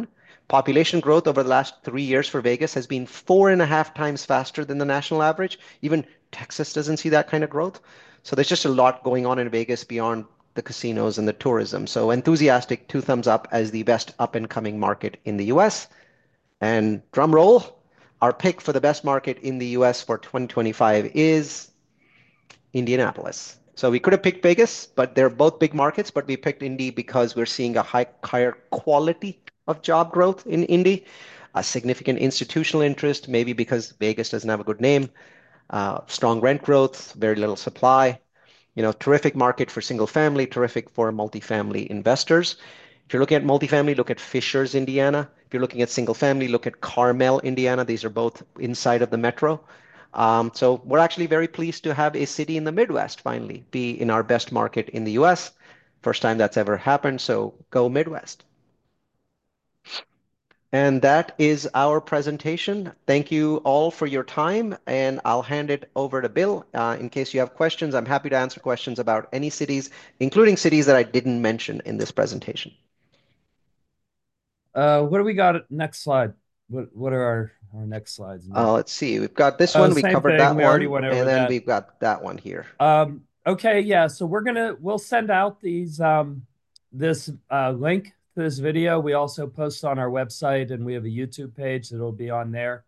Population growth over the last 3 years for Vegas has been 4.5 times faster than the national average. Even Texas doesn't see that kind of growth. So there's just a lot going on in Vegas beyond the casinos and the tourism. So enthusiastic, two thumbs up as the best up and coming market in the US. And drum roll, our pick for the best market in the US for 2025 is Indianapolis. So we could have picked Vegas, but they're both big markets, but we picked Indy because we're seeing a higher quality of job growth in Indy, a significant institutional interest, maybe because Vegas doesn't have a good name, strong rent growth, very little supply, terrific market for single family, terrific for multifamily investors. If you're looking at multifamily, look at Fishers, Indiana. If you're looking at single family, look at Carmel, Indiana. These are both inside of the metro. So we're actually very pleased to have a city in the Midwest finally be in our best market in the US. First time that's ever happened. So go Midwest. And that is our presentation. Thank you all for your time, and I'll hand it over to Bill. In case you have questions, I'm happy to answer questions about any cities, including cities that I didn't mention in this presentation. What do we got? Next slide. What are our next slides now? Let's see. We've got this one. We Same covered thing. that We already one, went over and then that. we've got that one here. Okay, yeah. So we'll send out this link to this video. We also post on our website, and we have a YouTube page that'll be on there.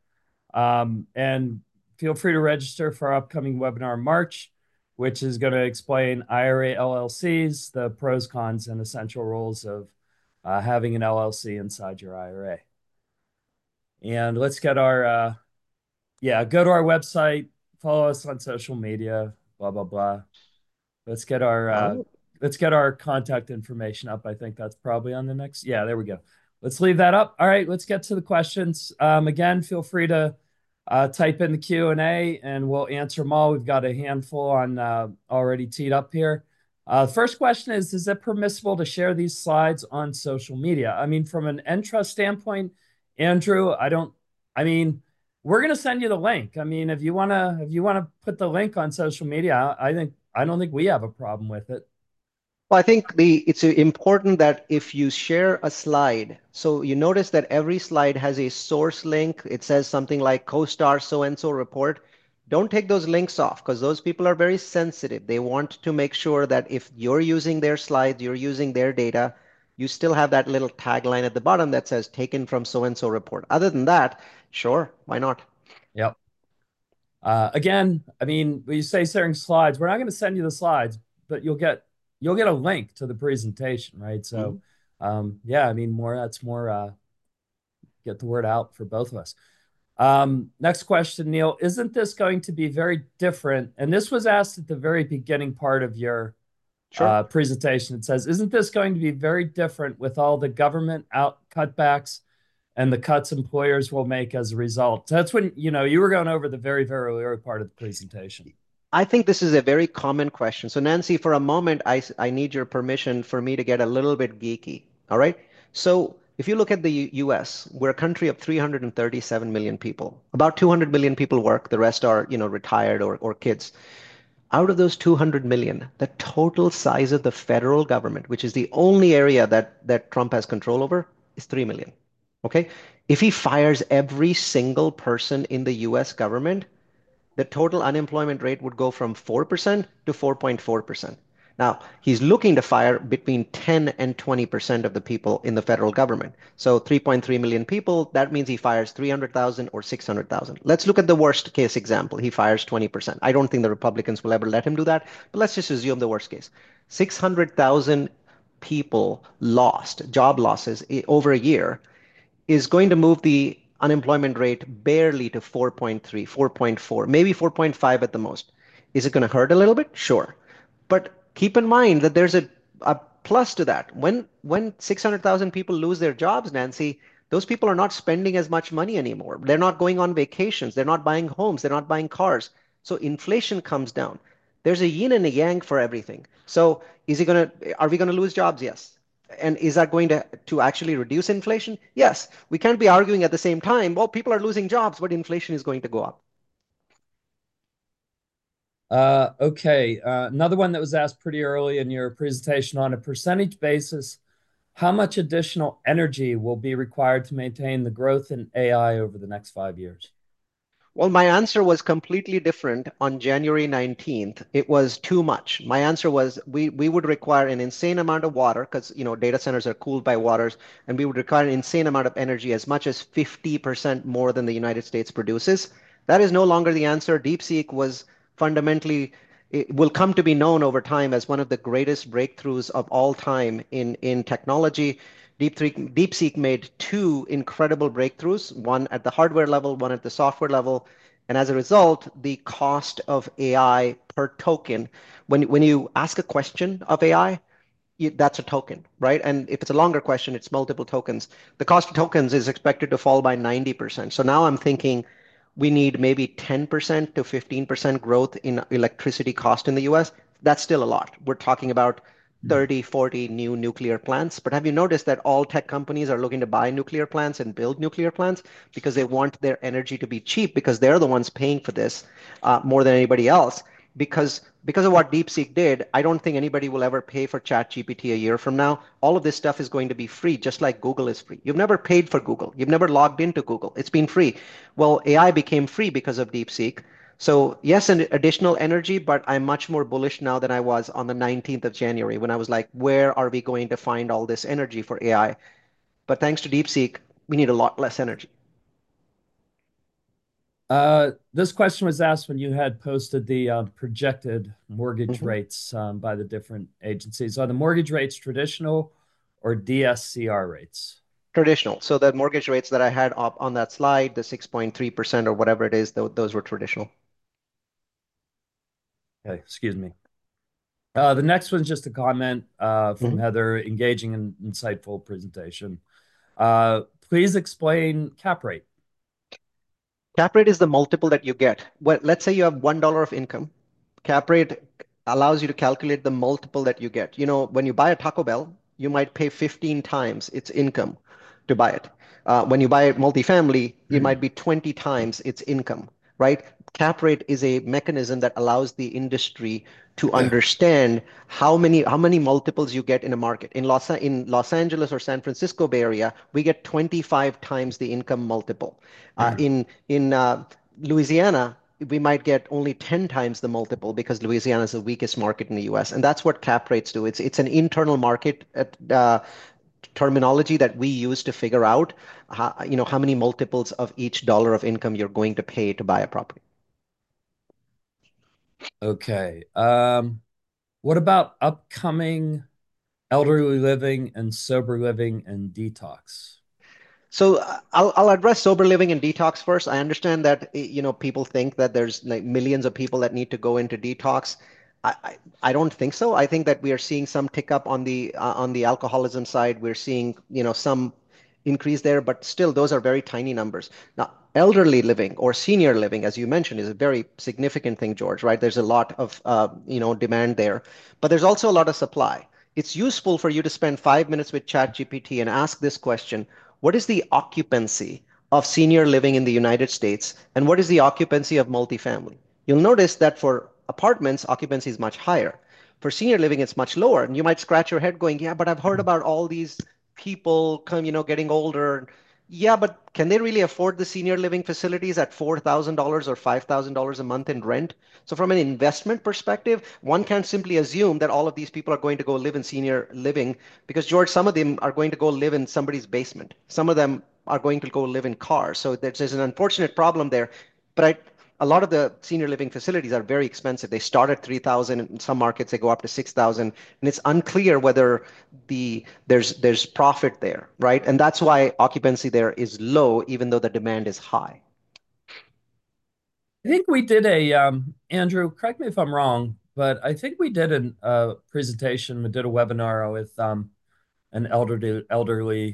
And feel free to register for our upcoming webinar in March, which is going to explain IRA LLCs, the pros, cons, and essential roles of having an LLC inside your IRA. And let's get go to our website, follow us on social media, blah, blah, blah. Let's get our contact information up. I think that's probably on the next. Yeah, there we go. Let's leave that up. All right, let's get to the questions. Again, feel free to type in the Q&A and we'll answer them all. We've got a handful on already teed up here. First question is it permissible to share these slides on social media? I mean, from an Entrust standpoint, Andrew, we're going to send you the link. I mean, if you want to put the link on social media, I don't think we have a problem with it. Well, I think it's important that if you share a slide, so you notice that every slide has a source link. It says something like CoStar so-and-so report. Don't take those links off because those people are very sensitive. They want to make sure that if you're using their slides, you're using their data, you still have that little tagline at the bottom that says taken from so-and-so report. Other than that, sure, why not? Yep. Again, I mean, when you say sharing slides, we're not going to send you the slides, but you'll get a link to the presentation, right? So, yeah, I mean, that's more get the word out for both of us. Next question, Neil. Isn't this going to be very different? And this was asked at the very beginning part of your presentation. It says, isn't this going to be very different with all the government cutbacks and the cuts employers will make as a result? That's when, you were going over the very, very early part of the presentation. I think this is a very common question. So Nancy, for a moment, I need your permission for me to get a little bit geeky. All right. So if you look at the US, we're a country of 337 million people. About 200 million people work. The rest are, retired or kids. Out of those 200 million, the total size of the federal government, which is the only area that Trump has control over, is 3 million. Okay. If he fires every single person in the US government, the total unemployment rate would go from 4% to 4.4%. Now, he's looking to fire between 10 and 20% of the people in the federal government. So 3.3 million people, that means he fires 300,000 or 600,000. Let's look at the worst case example. He fires 20%. I don't think the Republicans will ever let him do that, but let's just assume the worst case. 600,000 people lost, job losses over a year is going to move the unemployment rate barely to 4.3, 4.4, maybe 4.5 at the most. Is it going to hurt a little bit? Sure. But keep in mind that there's a plus to that. When 600,000 people lose their jobs, Nancy, those people are not spending as much money anymore. They're not going on vacations. They're not buying homes. They're not buying cars. So inflation comes down. There's a yin and a yang for everything. So are we going to lose jobs? Yes. And is that going to actually reduce inflation? Yes. We can't be arguing at the same time, well, people are losing jobs, but inflation is going to go up. Okay. Another one that was asked pretty early in your presentation: on a percentage basis, How much additional energy will be required to maintain the growth in AI over the next 5 years? Well, my answer was completely different on January 19th. It was too much. My answer was we would require an insane amount of water because data centers are cooled by waters, and we would require an insane amount of energy, as much as 50% more than the United States produces. That is no longer the answer. DeepSeek was fundamentally, it will come to be known over time as one of the greatest breakthroughs of all time in technology. DeepSeek made two incredible breakthroughs, one at the hardware level, one at the software level. And as a result, the cost of AI per token, when you ask a question of AI, that's a token, right? And if it's a longer question, it's multiple tokens. The cost of tokens is expected to fall by 90%. So now I'm thinking we need maybe 10% to 15% growth in electricity cost in the US. That's still a lot. We're talking about 30, 40 new nuclear plants. But have you noticed that all tech companies are looking to buy nuclear plants and build nuclear plants because they want their energy to be cheap because they're the ones paying for this more than anybody else? Because of what DeepSeek did, I don't think anybody will ever pay for ChatGPT a year from now. All of this stuff is going to be free, just like Google is free. You've never paid for Google. You've never logged into Google. It's been free. Well, AI became free because of DeepSeek. So yes, an additional energy, but I'm much more bullish now than I was on the 19th of January when I was like, where are we going to find all this energy for AI? But thanks to DeepSeek, we need a lot less energy. This question was asked when you had posted the projected mortgage Mhm. rates by the different agencies. Are the mortgage rates traditional or DSCR rates? Traditional. So the mortgage rates that I had up on that slide, the 6.3% or whatever it is, those were traditional. Okay, excuse me. The next one's just a comment from Mhm. Heather, engaging and insightful presentation. Please explain cap rate. Cap rate is the multiple that you get. Well, let's say you have $1 of income. Cap rate allows you to calculate the multiple that you get. When you buy a Taco Bell, you might pay 15 times its income to buy it. When you buy multifamily, it might be 20 times its income, right? Cap rate is a mechanism that allows the industry to understand how many multiples you get in a market. In Los Angeles or San Francisco Bay Area, we get 25 times the income multiple. In Louisiana, we might get only 10 times the multiple because Louisiana is the weakest market in the US. And that's what cap rates do. It's an internal market terminology that we use to figure out how many multiples of each dollar of income you're going to pay to buy a property. Okay. What about upcoming elderly living and sober living and detox? So I'll address sober living and detox first. I understand that people think that there's like millions of people that need to go into detox. I don't think so. I think that we are seeing some tick up on the alcoholism side. We're seeing some increase there, but still those are very tiny numbers. Now, elderly living or senior living, as you mentioned, is a very significant thing, George, right? There's a lot of demand there, but there's also a lot of supply. It's useful for you to spend 5 minutes with ChatGPT and ask this question: what is the occupancy of senior living in the United States, and what is the occupancy of multifamily? You'll notice that for apartments, occupancy is much higher. For senior living, it's much lower. And you might scratch your head going, yeah, but I've heard about all these people getting older. Yeah, but can they really afford the senior living facilities at $4,000 or $5,000 a month in rent? So from an investment perspective, one can't simply assume that all of these people are going to go live in senior living because, George, some of them are going to go live in somebody's basement. Some of them are going to go live in cars. So there's an unfortunate problem there. But a lot of the senior living facilities are very expensive. They start at 3,000. In some markets, they go up to 6,000, and it's unclear whether there's profit there, right? And that's why occupancy there is low, even though the demand is high. I think we did Andrew, correct me if I'm wrong, but I think we did a presentation, we did a webinar with an elderly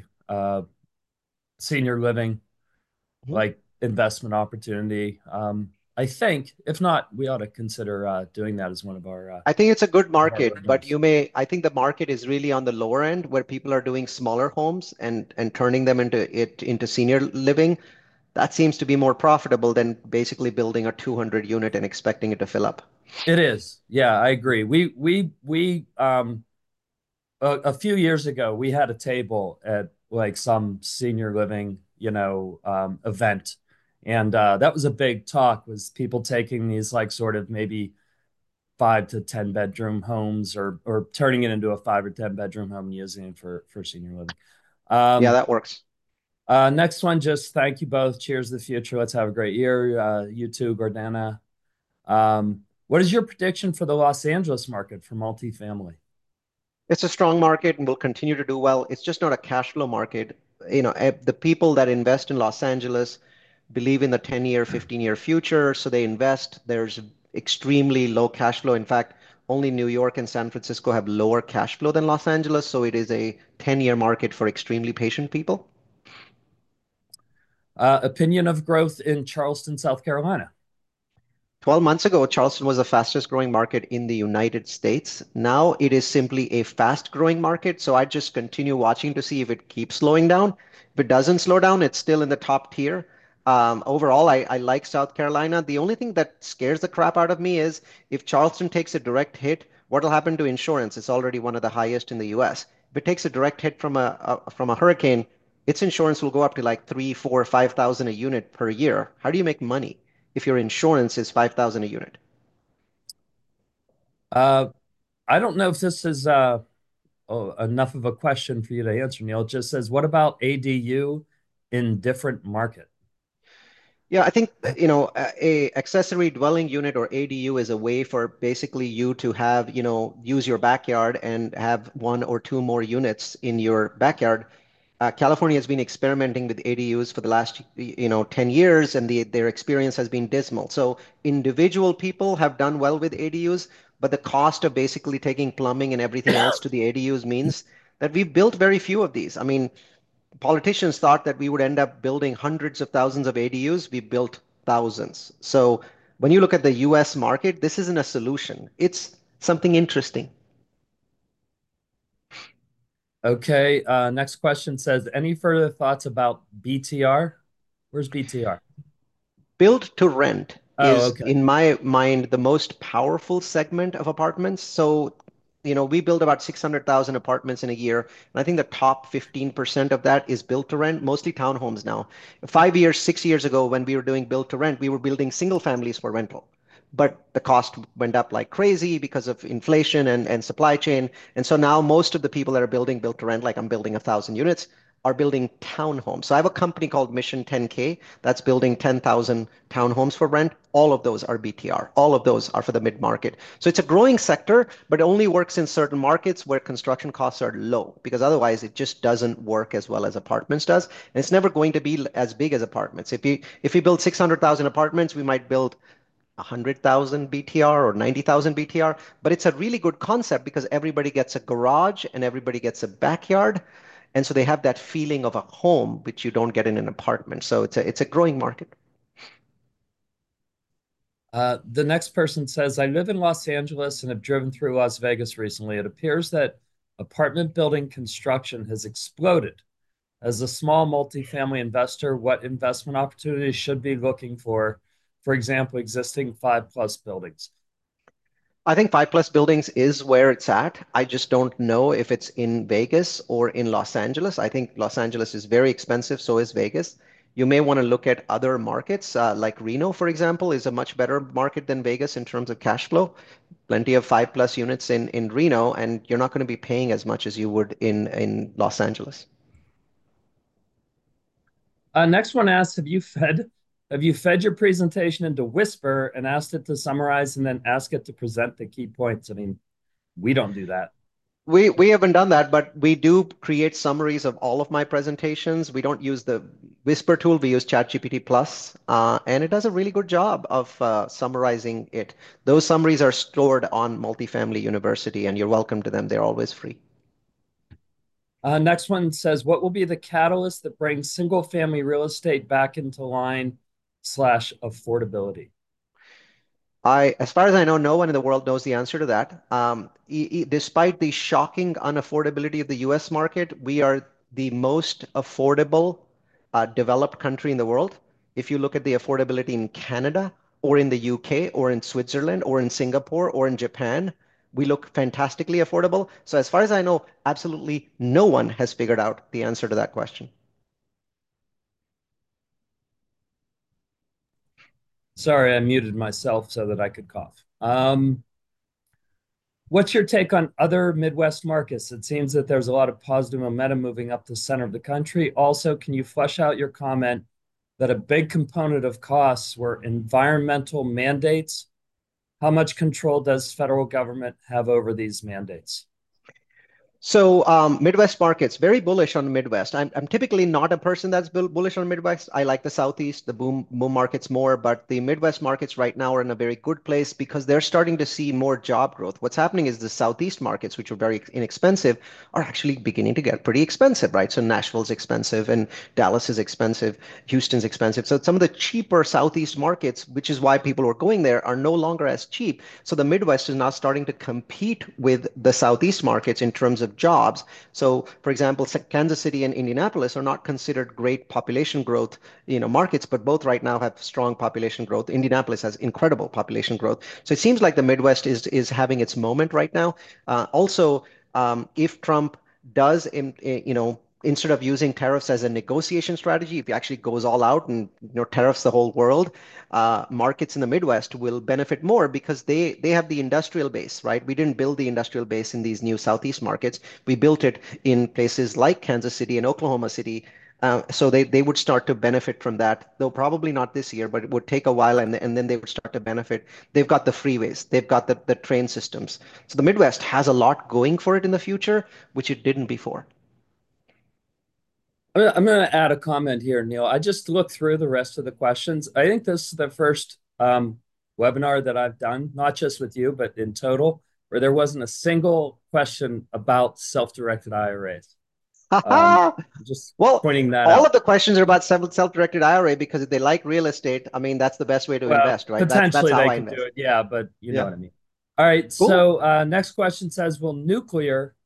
senior living Mhm. like investment opportunity. I think if not, we ought to consider doing that as I think it's a good one of our market, but webinars. I think the market is really on the lower end where people are doing smaller homes and turning them into senior living. That seems to be more profitable than basically building a 200 unit and expecting it to fill up. It is. Yeah, I agree. We a few years ago, we had a table at like some senior living, event. And that was a big talk, was people taking these like sort of maybe 5 to 10 bedroom homes, or turning it into a 5 or 10 bedroom home and using it for senior living. Yeah, Um, that works. Next one, just thank you both. Cheers to the future. Let's have a great year. You too, Gordana. What is your prediction for the Los Angeles market for multifamily? It's a strong market and will continue to do well. It's just not a cash flow market. The people that invest in Los Angeles believe in the 10-year, 15-year future, so they invest. There's extremely low cash flow. In fact, only New York and San Francisco have lower cash flow than Los Angeles, so it is a 10-year market for extremely patient people. Opinion of growth in Charleston, South Carolina. 12 months ago, Charleston was the fastest growing market in the United States. Now it is simply a fast growing market. So I just continue watching to see if it keeps slowing down. If it doesn't slow down, it's still in the top tier. Overall, I like South Carolina. The only thing that scares the crap out of me is if Charleston takes a direct hit, what'll happen to insurance? It's already one of the highest in the US. If it takes a direct hit from a hurricane, its insurance will go up to like 3, 4, 5,000 a unit per year. How do you make money if your insurance is 5,000 a unit? Uh, I don't know if this is enough of a question for you to answer, Neil. It just says, what about ADU in different market? Yeah, I think a accessory dwelling unit or ADU is a way for basically you to have, use your backyard and have one or two more units in your backyard. California has been experimenting with ADUs for the last, 10 years, and their experience has been dismal. So individual people have done well with ADUs, but the cost of basically taking plumbing and everything else to the ADUs means that we've built very few of these. I mean, politicians thought that we would end up building hundreds of thousands of ADUs. We built thousands. So when you look at the US market, this isn't a solution. It's something interesting. Okay. Next question says, any further thoughts about BTR? Where's BTR? Build to rent Oh, is, okay. in my mind, the most powerful segment of apartments. So, we build about 600,000 apartments in a year. And I think the top 15% of that is built to rent, mostly townhomes now. 5 years, 6 years ago, when we were doing build to rent, we were building single families for rental. But the cost went up like crazy because of inflation and supply chain. And so now most of the people that are building build to rent, like I'm building 1,000 units, are building townhomes. So I have a company called Mission 10K that's building 10,000 townhomes for rent. All of those are BTR. All of those are for the mid market. So it's a growing sector, but it only works in certain markets where construction costs are low, because otherwise it just doesn't work as well as apartments does. And it's never going to be as big as apartments. If we build 600,000 apartments, we might build 100,000 BTR or 90,000 BTR, but it's a really good concept because everybody gets a garage and everybody gets a backyard. And so they have that feeling of a home, which you don't get in an apartment. So it's a growing market. The next person says, I live in Los Angeles and have driven through Las Vegas recently. It appears that apartment building construction has exploded. As a small multifamily investor, what investment opportunities should be looking for example, existing 5+ buildings? I think 5+ buildings is where it's at. I just don't know if it's in Vegas or in Los Angeles. I think Los Angeles is very expensive, so is Vegas. You may want to look at other markets, like Reno, for example, is a much better market than Vegas in terms of cash flow. Plenty of 5+ units in Reno, and you're not going to be paying as much as you would in Los Angeles. Next one asks, have you fed your presentation into Whisper and asked it to summarize and then ask it to present the key points? I mean, we don't do that. We haven't done that, but we do create summaries of all of my presentations. We don't use the Whisper tool. We use ChatGPT Plus, and it does a really good job of summarizing it. Those summaries are stored on Multifamily University, and you're welcome to them. They're always free. Next one says, what will be the catalyst that brings single family real estate back into line slash affordability? As far as I know, no one in the world knows the answer to that. Despite the shocking unaffordability of the US market, we are the most affordable developed country in the world. If you look at the affordability in Canada or in the UK or in Switzerland or in Singapore or in Japan, We look fantastically affordable. So as far as I know, absolutely no one has figured out the answer to that question. Sorry, I muted myself so that I could cough. What's your take on other Midwest markets? It seems that there's a lot of positive momentum moving up the center of the country. Also, can you flesh out your comment that a big component of costs were environmental mandates? How much control does federal government have over these mandates? So Midwest markets, very bullish on the Midwest. I'm typically not a person that's bullish on Midwest. I like the Southeast, the boom markets more, but the Midwest markets right now are in a very good place because they're starting to see more job growth. What's happening is the Southeast markets, which are very inexpensive, are actually beginning to get pretty expensive, right? So Nashville's expensive and Dallas is expensive, Houston's expensive. So some of the cheaper Southeast markets, which is why people are going there, are no longer as cheap. So the Midwest is now starting to compete with the Southeast markets in terms of jobs. So, for example, Kansas City and Indianapolis are not considered great population growth, markets, but both right now have strong population growth. Indianapolis has incredible population growth. So it seems like the Midwest is having its moment right now. If Trump does, instead of using tariffs as a negotiation strategy, if he actually goes all out and tariffs the whole world, markets in the Midwest will benefit more because they have the industrial base, right? We didn't build the industrial base in these new Southeast markets. We built it in places like Kansas City and Oklahoma City. So they would start to benefit from that, though probably not this year, but it would take a while and then they would start to benefit. They've got the freeways, they've got the train systems. So the Midwest has a lot going for it in the future, which it didn't before. I'm going to add a comment here, Neil. I just looked through the rest of the questions. I think this is the first webinar that I've done, not just with you, but in total, where there wasn't a single question about self-directed IRAs. Just Well, pointing that all out. of the questions are about self-directed IRA because if they like real estate, I mean, that's the best way to Well, invest, right? That's potentially how they I could do invest. it. Yeah, but you know Yeah. what I mean. All right. Cool. So next question says, will nuclear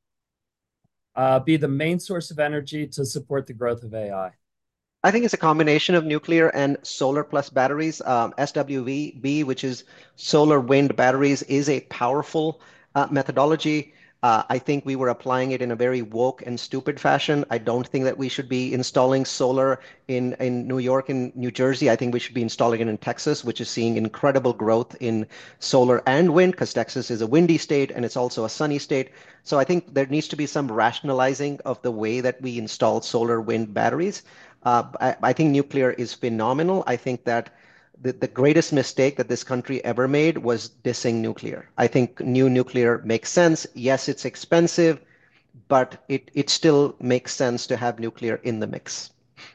be the main source of energy to support the growth of AI? I think it's a combination of nuclear and solar plus batteries. SWB, which is solar wind batteries, is a powerful methodology. I think we were applying it in a very woke and stupid fashion. I don't think that we should be installing solar in New York and New Jersey. I think we should be installing it in Texas, which is seeing incredible growth in solar and wind because Texas is a windy state and it's also a sunny state. So I think there needs to be some rationalizing of the way that we install solar wind batteries. I think nuclear is phenomenal. I think that the greatest mistake that this country ever made was dissing nuclear. I think new nuclear makes sense. Yes, it's expensive, but it still makes sense to have nuclear in the mix.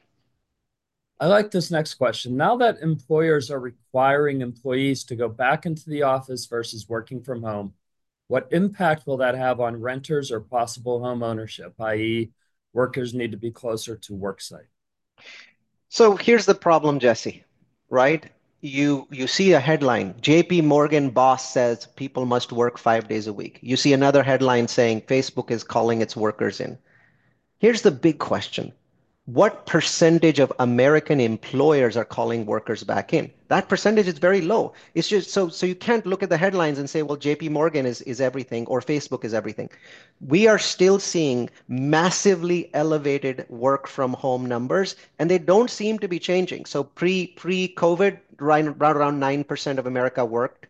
I like this next question. Now that employers are requiring employees to go back into the office versus working from home, what impact will that have on renters or possible home ownership, i.e., workers need to be closer to work site? So here's the problem, Jesse, right? You see a headline, JP Morgan boss says people must work 5 days a week. You see another headline saying Facebook is calling its workers in. Here's the big question. What percentage of American employers are calling workers back in? That percentage is very low. It's just so you can't look at the headlines and say, well, JP Morgan is everything or Facebook is everything. We are still seeing massively elevated work from home numbers, and they don't seem to be changing. So pre-COVID, right around 9% of America worked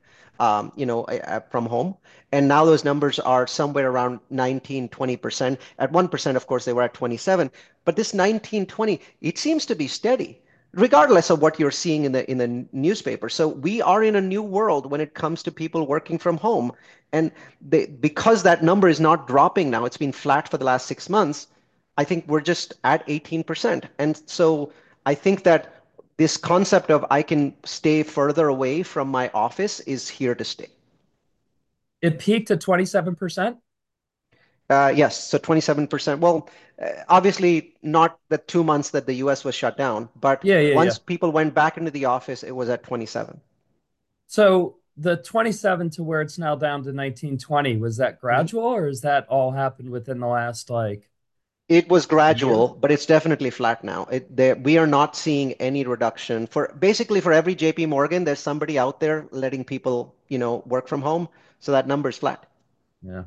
from home. And now those numbers are somewhere around 19, 20%. At 1%, of course, they were at 27. But this 19, 20, it seems to be steady, regardless of what you're seeing in the newspaper. So we are in a new world when it comes to people working from home. And because that number is not dropping now, it's been flat for the last 6 months. I think we're just at 18%. And so I think that this concept of I can stay further away from my office is here to stay. It peaked at 27%? Yes, so 27%. Well, obviously not the 2 months that the US was shut down, but Yeah. once people went back into the office, it was at 27. So the 27 to where it's now down to 1920, was that Mhm. gradual or has that all happened within the last like It was year? gradual, but it's definitely flat now. We are not seeing any reduction. For every JP Morgan, there's somebody out there letting people, work from home. So that number is flat. Yeah.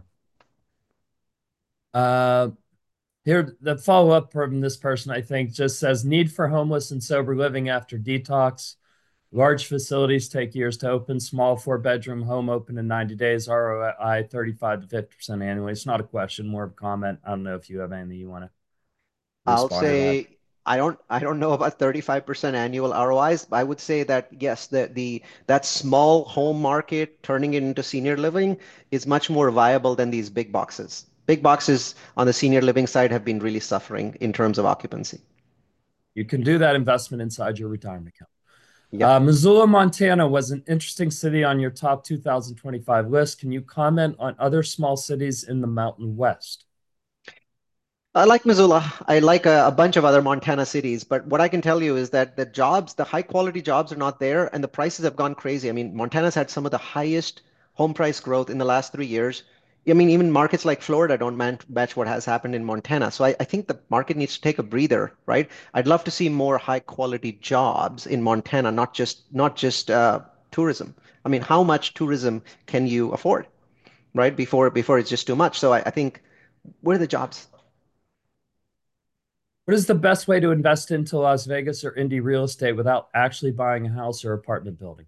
Uh, Here, the follow-up from this person, I think, just says need for homeless and sober living after detox. Large facilities take years to open. Small four-bedroom home open in 90 days. ROI 35 to 50% annually. It's not a question, more of a comment. I don't know if you have anything you want to I'll respond to that. say I don't know about 35% annual ROIs, but I would say that yes, that small home market turning it into senior living is much more viable than these big boxes. Big boxes on the senior living side have been really suffering in terms of occupancy. You can do that investment inside your retirement account. Yep. Missoula, Montana was an interesting city on your top 2025 list. Can you comment on other small cities in the Mountain West? I like Missoula. I like a bunch of other Montana cities, but what I can tell you is that the jobs, the high quality jobs are not there, and the prices have gone crazy. I mean, Montana's had some of the highest home price growth in the last 3 years. I mean, even markets like Florida don't match what has happened in Montana. So I think the market needs to take a breather, right? I'd love to see more high quality jobs in Montana, not just tourism. I mean, how much tourism can you afford, right? Before it's just too much. So I think where are the jobs? What is the best way to invest into Las Vegas or Indy real estate without actually buying a house or apartment building?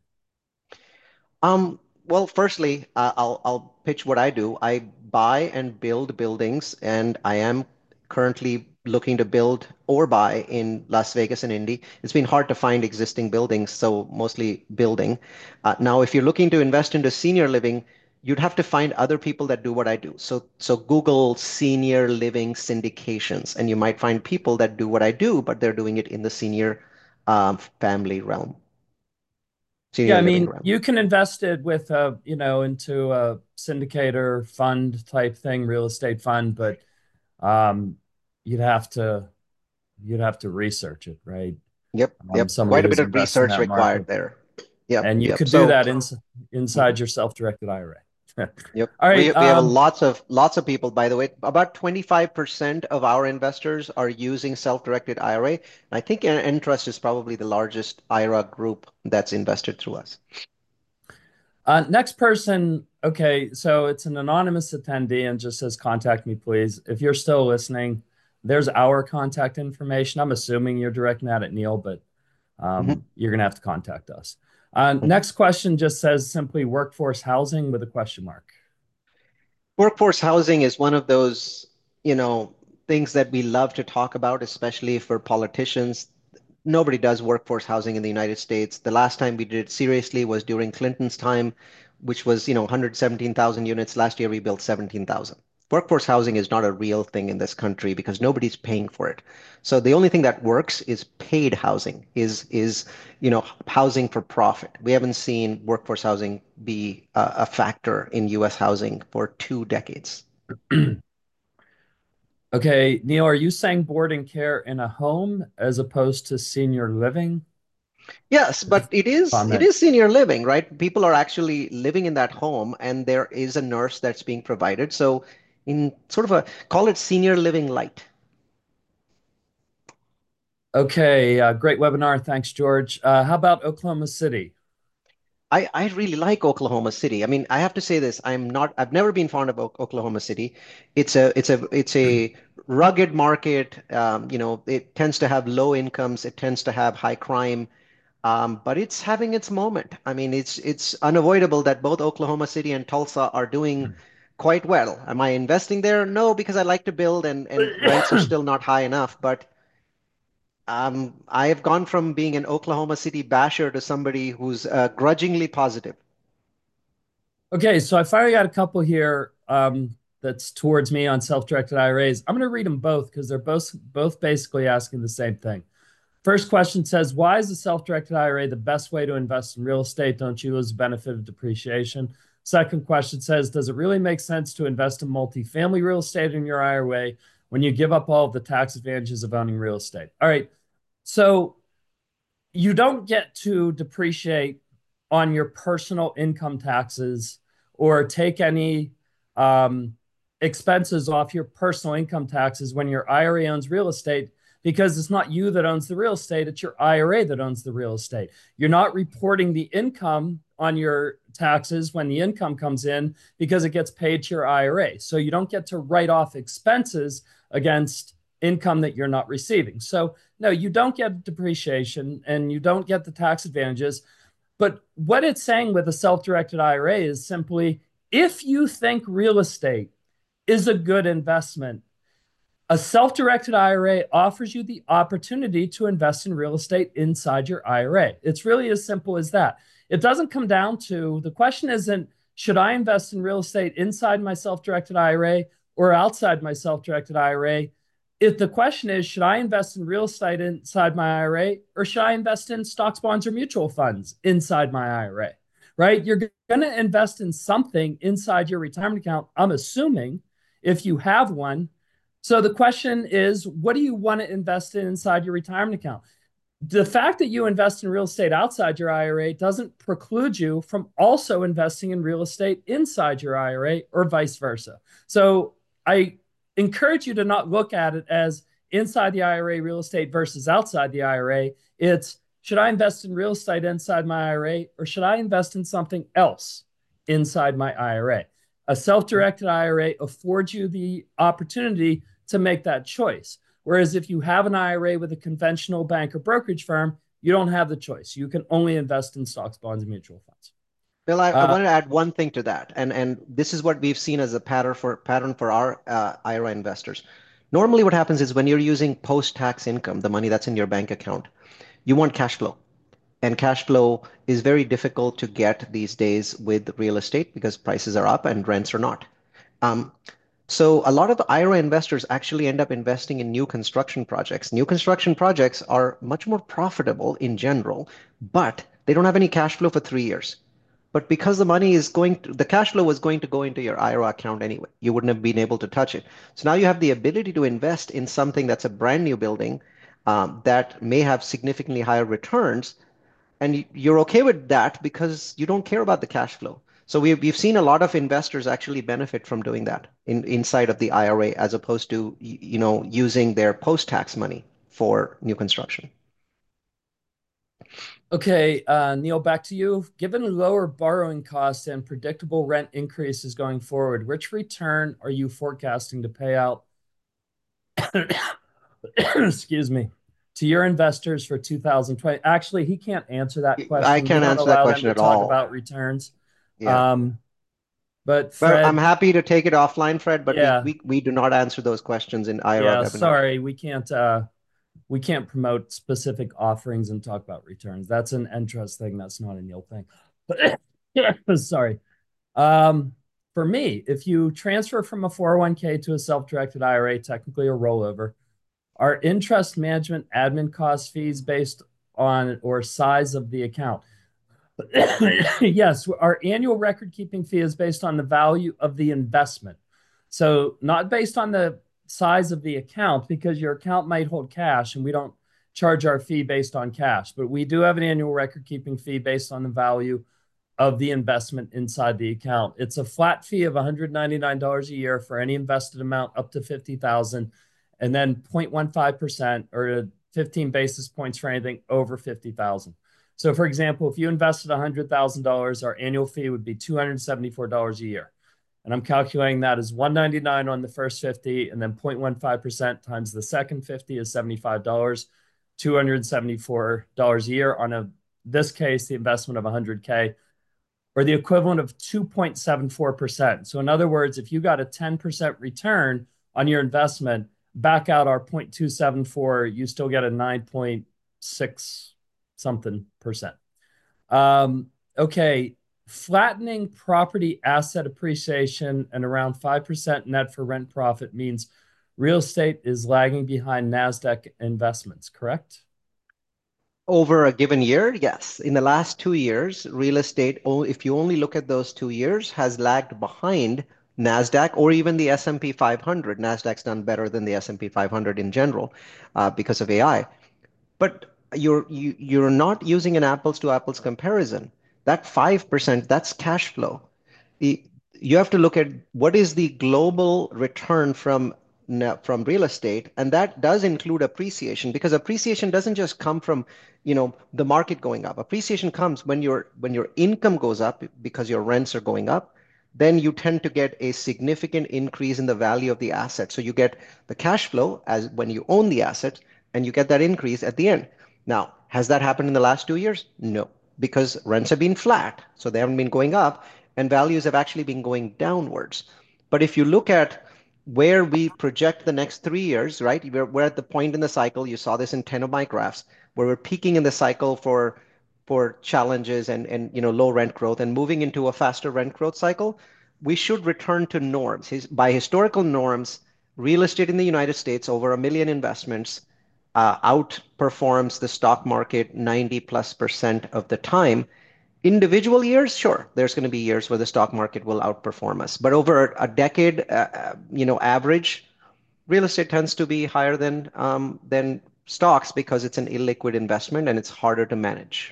Well, firstly, I'll pitch what I do. I buy and build buildings, and I am currently looking to build or buy in Las Vegas and Indy. It's been hard to find existing buildings, so mostly building. Now, if you're looking to invest into senior living, you'd have to find other people that do what I do. So Google senior living syndications, and you might find people that do what I do, but they're doing it in the family realm, Yeah, senior I living mean, realm. you can invest it with into a syndicator fund type thing, real estate fund, but um, you'd have to you'd have to research it, right? Yep, yep. Somebody Quite a bit who's of invested in research that market, required there. Yep, and you yep. could do So, that mhm, inside your self-directed IRA. yep. All right. We have a lots of people, by the way. About 25% of our investors are using self-directed IRA. I think Entrust is probably the largest IRA group that's invested through us. Next person. Okay, so it's an anonymous attendee and just says, "Contact me, please." If you're still listening, there's our contact information. I'm assuming you're directing that at Neil, but Mhm, you're going to have to contact us. mhm. Next question just says simply workforce housing with a question mark. Workforce housing is one of those, you know, things that we love to talk about, especially for politicians. Nobody does workforce housing in the United States. The last time we did it seriously was during Clinton's time, which was, 117,000 units. Last year we built 17,000. Workforce housing is not a real thing in this country because nobody's paying for it. So the only thing that works is paid housing, is housing for profit. We haven't seen workforce housing be a factor in US housing for 2 decades. Okay, Neil, are you saying board and care in a home as opposed to senior living? Yes, but it Comment. is senior living, right? People are actually living in that home and there is a nurse that's being provided. So in sort of a call it senior living light. Okay, great webinar. Thanks, George. How about Oklahoma City? I really like Oklahoma City. I mean, I have to say this. I've never been fond of Oklahoma City. It's a rugged market. It tends to have low incomes. It tends to have high crime. But it's having its moment. I mean, it's unavoidable that both Oklahoma City and Tulsa are doing quite well. Am I investing there? No, because I like to build and rents are still not high enough. But I have gone from being an Oklahoma City basher to somebody who's grudgingly positive. Okay, so I finally got a couple here that's towards me on self-directed IRAs. I'm going to read them both because they're both basically asking the same thing. First question says, why is the self-directed IRA the best way to invest in real estate? Don't you lose the benefit of depreciation? Second question says, does it really make sense to invest in multifamily real estate in your IRA when you give up all of the tax advantages of owning real estate? All right, so you don't get to depreciate on your personal income taxes or take any um, expenses off your personal income taxes when your IRA owns real estate because it's not you that owns the real estate, it's your IRA that owns the real estate. You're not reporting the income on your taxes when the income comes in because it gets paid to your IRA. So you don't get to write off expenses against income that you're not receiving. So no, you don't get depreciation and you don't get the tax advantages. But what it's saying with a self-directed IRA is simply if you think real estate is a good investment, a self-directed IRA offers you the opportunity to invest in real estate inside your IRA. It's really as simple as that. It doesn't come down to the question isn't should I invest in real estate inside my self-directed IRA or outside my self-directed IRA? If the question is should I invest in real estate inside my IRA or should I invest in stocks, bonds, or mutual funds inside my IRA? Right? You're going to invest in something inside your retirement account, I'm assuming, if you have one. So the question is, what do you want to invest in inside your retirement account? The fact that you invest in real estate outside your IRA doesn't preclude you from also investing in real estate inside your IRA or vice versa. So I encourage you to not look at it as inside the IRA real estate versus outside the IRA. It's should I invest in real estate inside my IRA or should I invest in something else inside my IRA? A self-directed IRA affords you the opportunity to make that choice. Whereas if you have an IRA with a conventional bank or brokerage firm, you don't have the choice. You can only invest in stocks, bonds, and mutual funds. Bill, I want to add one thing to that, and this is what we've seen as a pattern for our IRA investors. Normally, what happens is when you're using post-tax income, the money that's in your bank account, you want cash flow. And cash flow is very difficult to get these days with real estate because prices are up and rents are not. So a lot of IRA investors actually end up investing in new construction projects. New construction projects are much more profitable in general, but they don't have any cash flow for 3 years. But because the cash flow was going to go into your IRA account anyway, you wouldn't have been able to touch it. So now you have the ability to invest in something that's a brand new building that may have significantly higher returns, and you're okay with that because you don't care about the cash flow. So we've seen a lot of investors actually benefit from doing that inside of the IRA as opposed to using their post-tax money for new construction. Okay, Neil, back to you. Given lower borrowing costs and predictable rent increases going forward, which return are you forecasting to pay out, excuse me, to your investors for 2020? Actually, he can't answer that question. I can't answer that question at all. Talk about returns. Yeah. But Fred, I'm happy to take it offline, Fred, but yeah. we do not answer those questions in IRA Yeah, webinars. sorry, we can't promote specific offerings and talk about returns. That's an Entrust thing. That's not a Neil thing. But sorry. For me, if you transfer from a 401k to a self-directed IRA, technically a rollover, are interest management admin cost fees based on or size of the account? Yes, our annual record keeping fee is based on the value of the investment. So not based on the size of the account because your account might hold cash and we don't charge our fee based on cash, but we do have an annual record keeping fee based on the value of the investment inside the account. It's a flat fee of $199 a year for any invested amount up to $50,000 and then 0.15% or 15 basis points for anything over $50,000. So for example, if you invested $100,000, our annual fee would be $274 a year. And I'm calculating that as $199 on the first 50 and then 0.15% times the second 50 is $75, $274 a year on this case, the investment of 100K or the equivalent of 2.74%. So in other words, if you got a 10% return on your investment, back out our 0.274, you still get a 9.6 something percent. Okay. Flattening property asset appreciation and around 5% net for rent profit means real estate is lagging behind NASDAQ investments, correct? Over a given year, yes. In the last 2 years, real estate, if you only look at those 2 years, has lagged behind NASDAQ or even the S&P 500. NASDAQ's done better than the S&P 500 in general because of AI. But you're not using an apples to apples comparison. That 5%, that's cash flow. You have to look at what is the global return from from real estate, and that does include appreciation because appreciation doesn't just come from, the market going up. Appreciation comes when your income goes up because your rents are going up, then you tend to get a significant increase in the value of the asset. So you get the cash flow as when you own the asset, and you get that increase at the end. Now, has that happened in the last 2 years? No, because rents have been flat, so they haven't been going up, and values have actually been going downwards. But if you look at where we project the next 3 years, right? We're at the point in the cycle. You saw this in 10 of my graphs, where we're peaking in the cycle for challenges and low rent growth and moving into a faster rent growth cycle. We should return to norms. By historical norms, real estate in the United States, over 1 million investments, outperforms the stock market 90+% of the time. Individual years, sure, there's going to be years where the stock market will outperform us. But over a decade, average, real estate tends to be higher than stocks because it's an illiquid investment and it's harder to manage.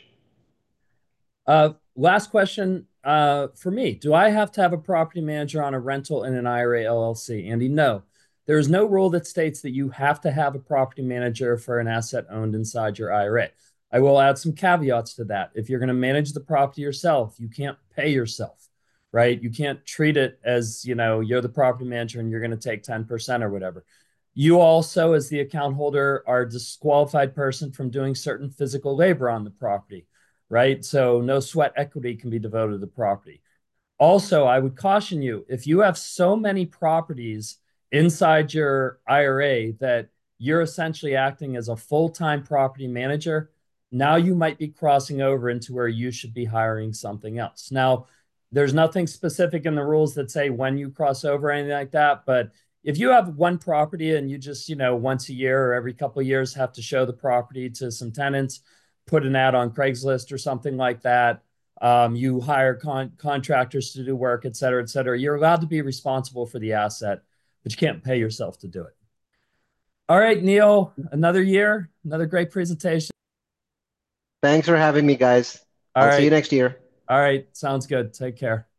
Last question for me. Do I have to have a property manager on a rental in an IRA LLC? Andy, no. There is no rule that states that you have to have a property manager for an asset owned inside your IRA. I will add some caveats to that. If you're going to manage the property yourself, you can't pay yourself, right? You can't treat it as, you're the property manager and you're going to take 10% or whatever. You also, as the account holder, are a disqualified person from doing certain physical labor on the property, right? So no sweat equity can be devoted to the property. Also, I would caution you, if you have so many properties inside your IRA that you're essentially acting as a full-time property manager, now you might be crossing over into where you should be hiring something else. Now, there's nothing specific in the rules that say when you cross over or anything like that, but if you have one property and you just, once a year or every couple of years have to show the property to some tenants, put an ad on Craigslist or something like that, you hire contractors to do work, et cetera, et cetera. You're allowed to be responsible for the asset, but you can't pay yourself to do it. All right, Neil, another year, another great presentation. Thanks for having me, guys. I'll see you next year. All right, sounds good. Take care.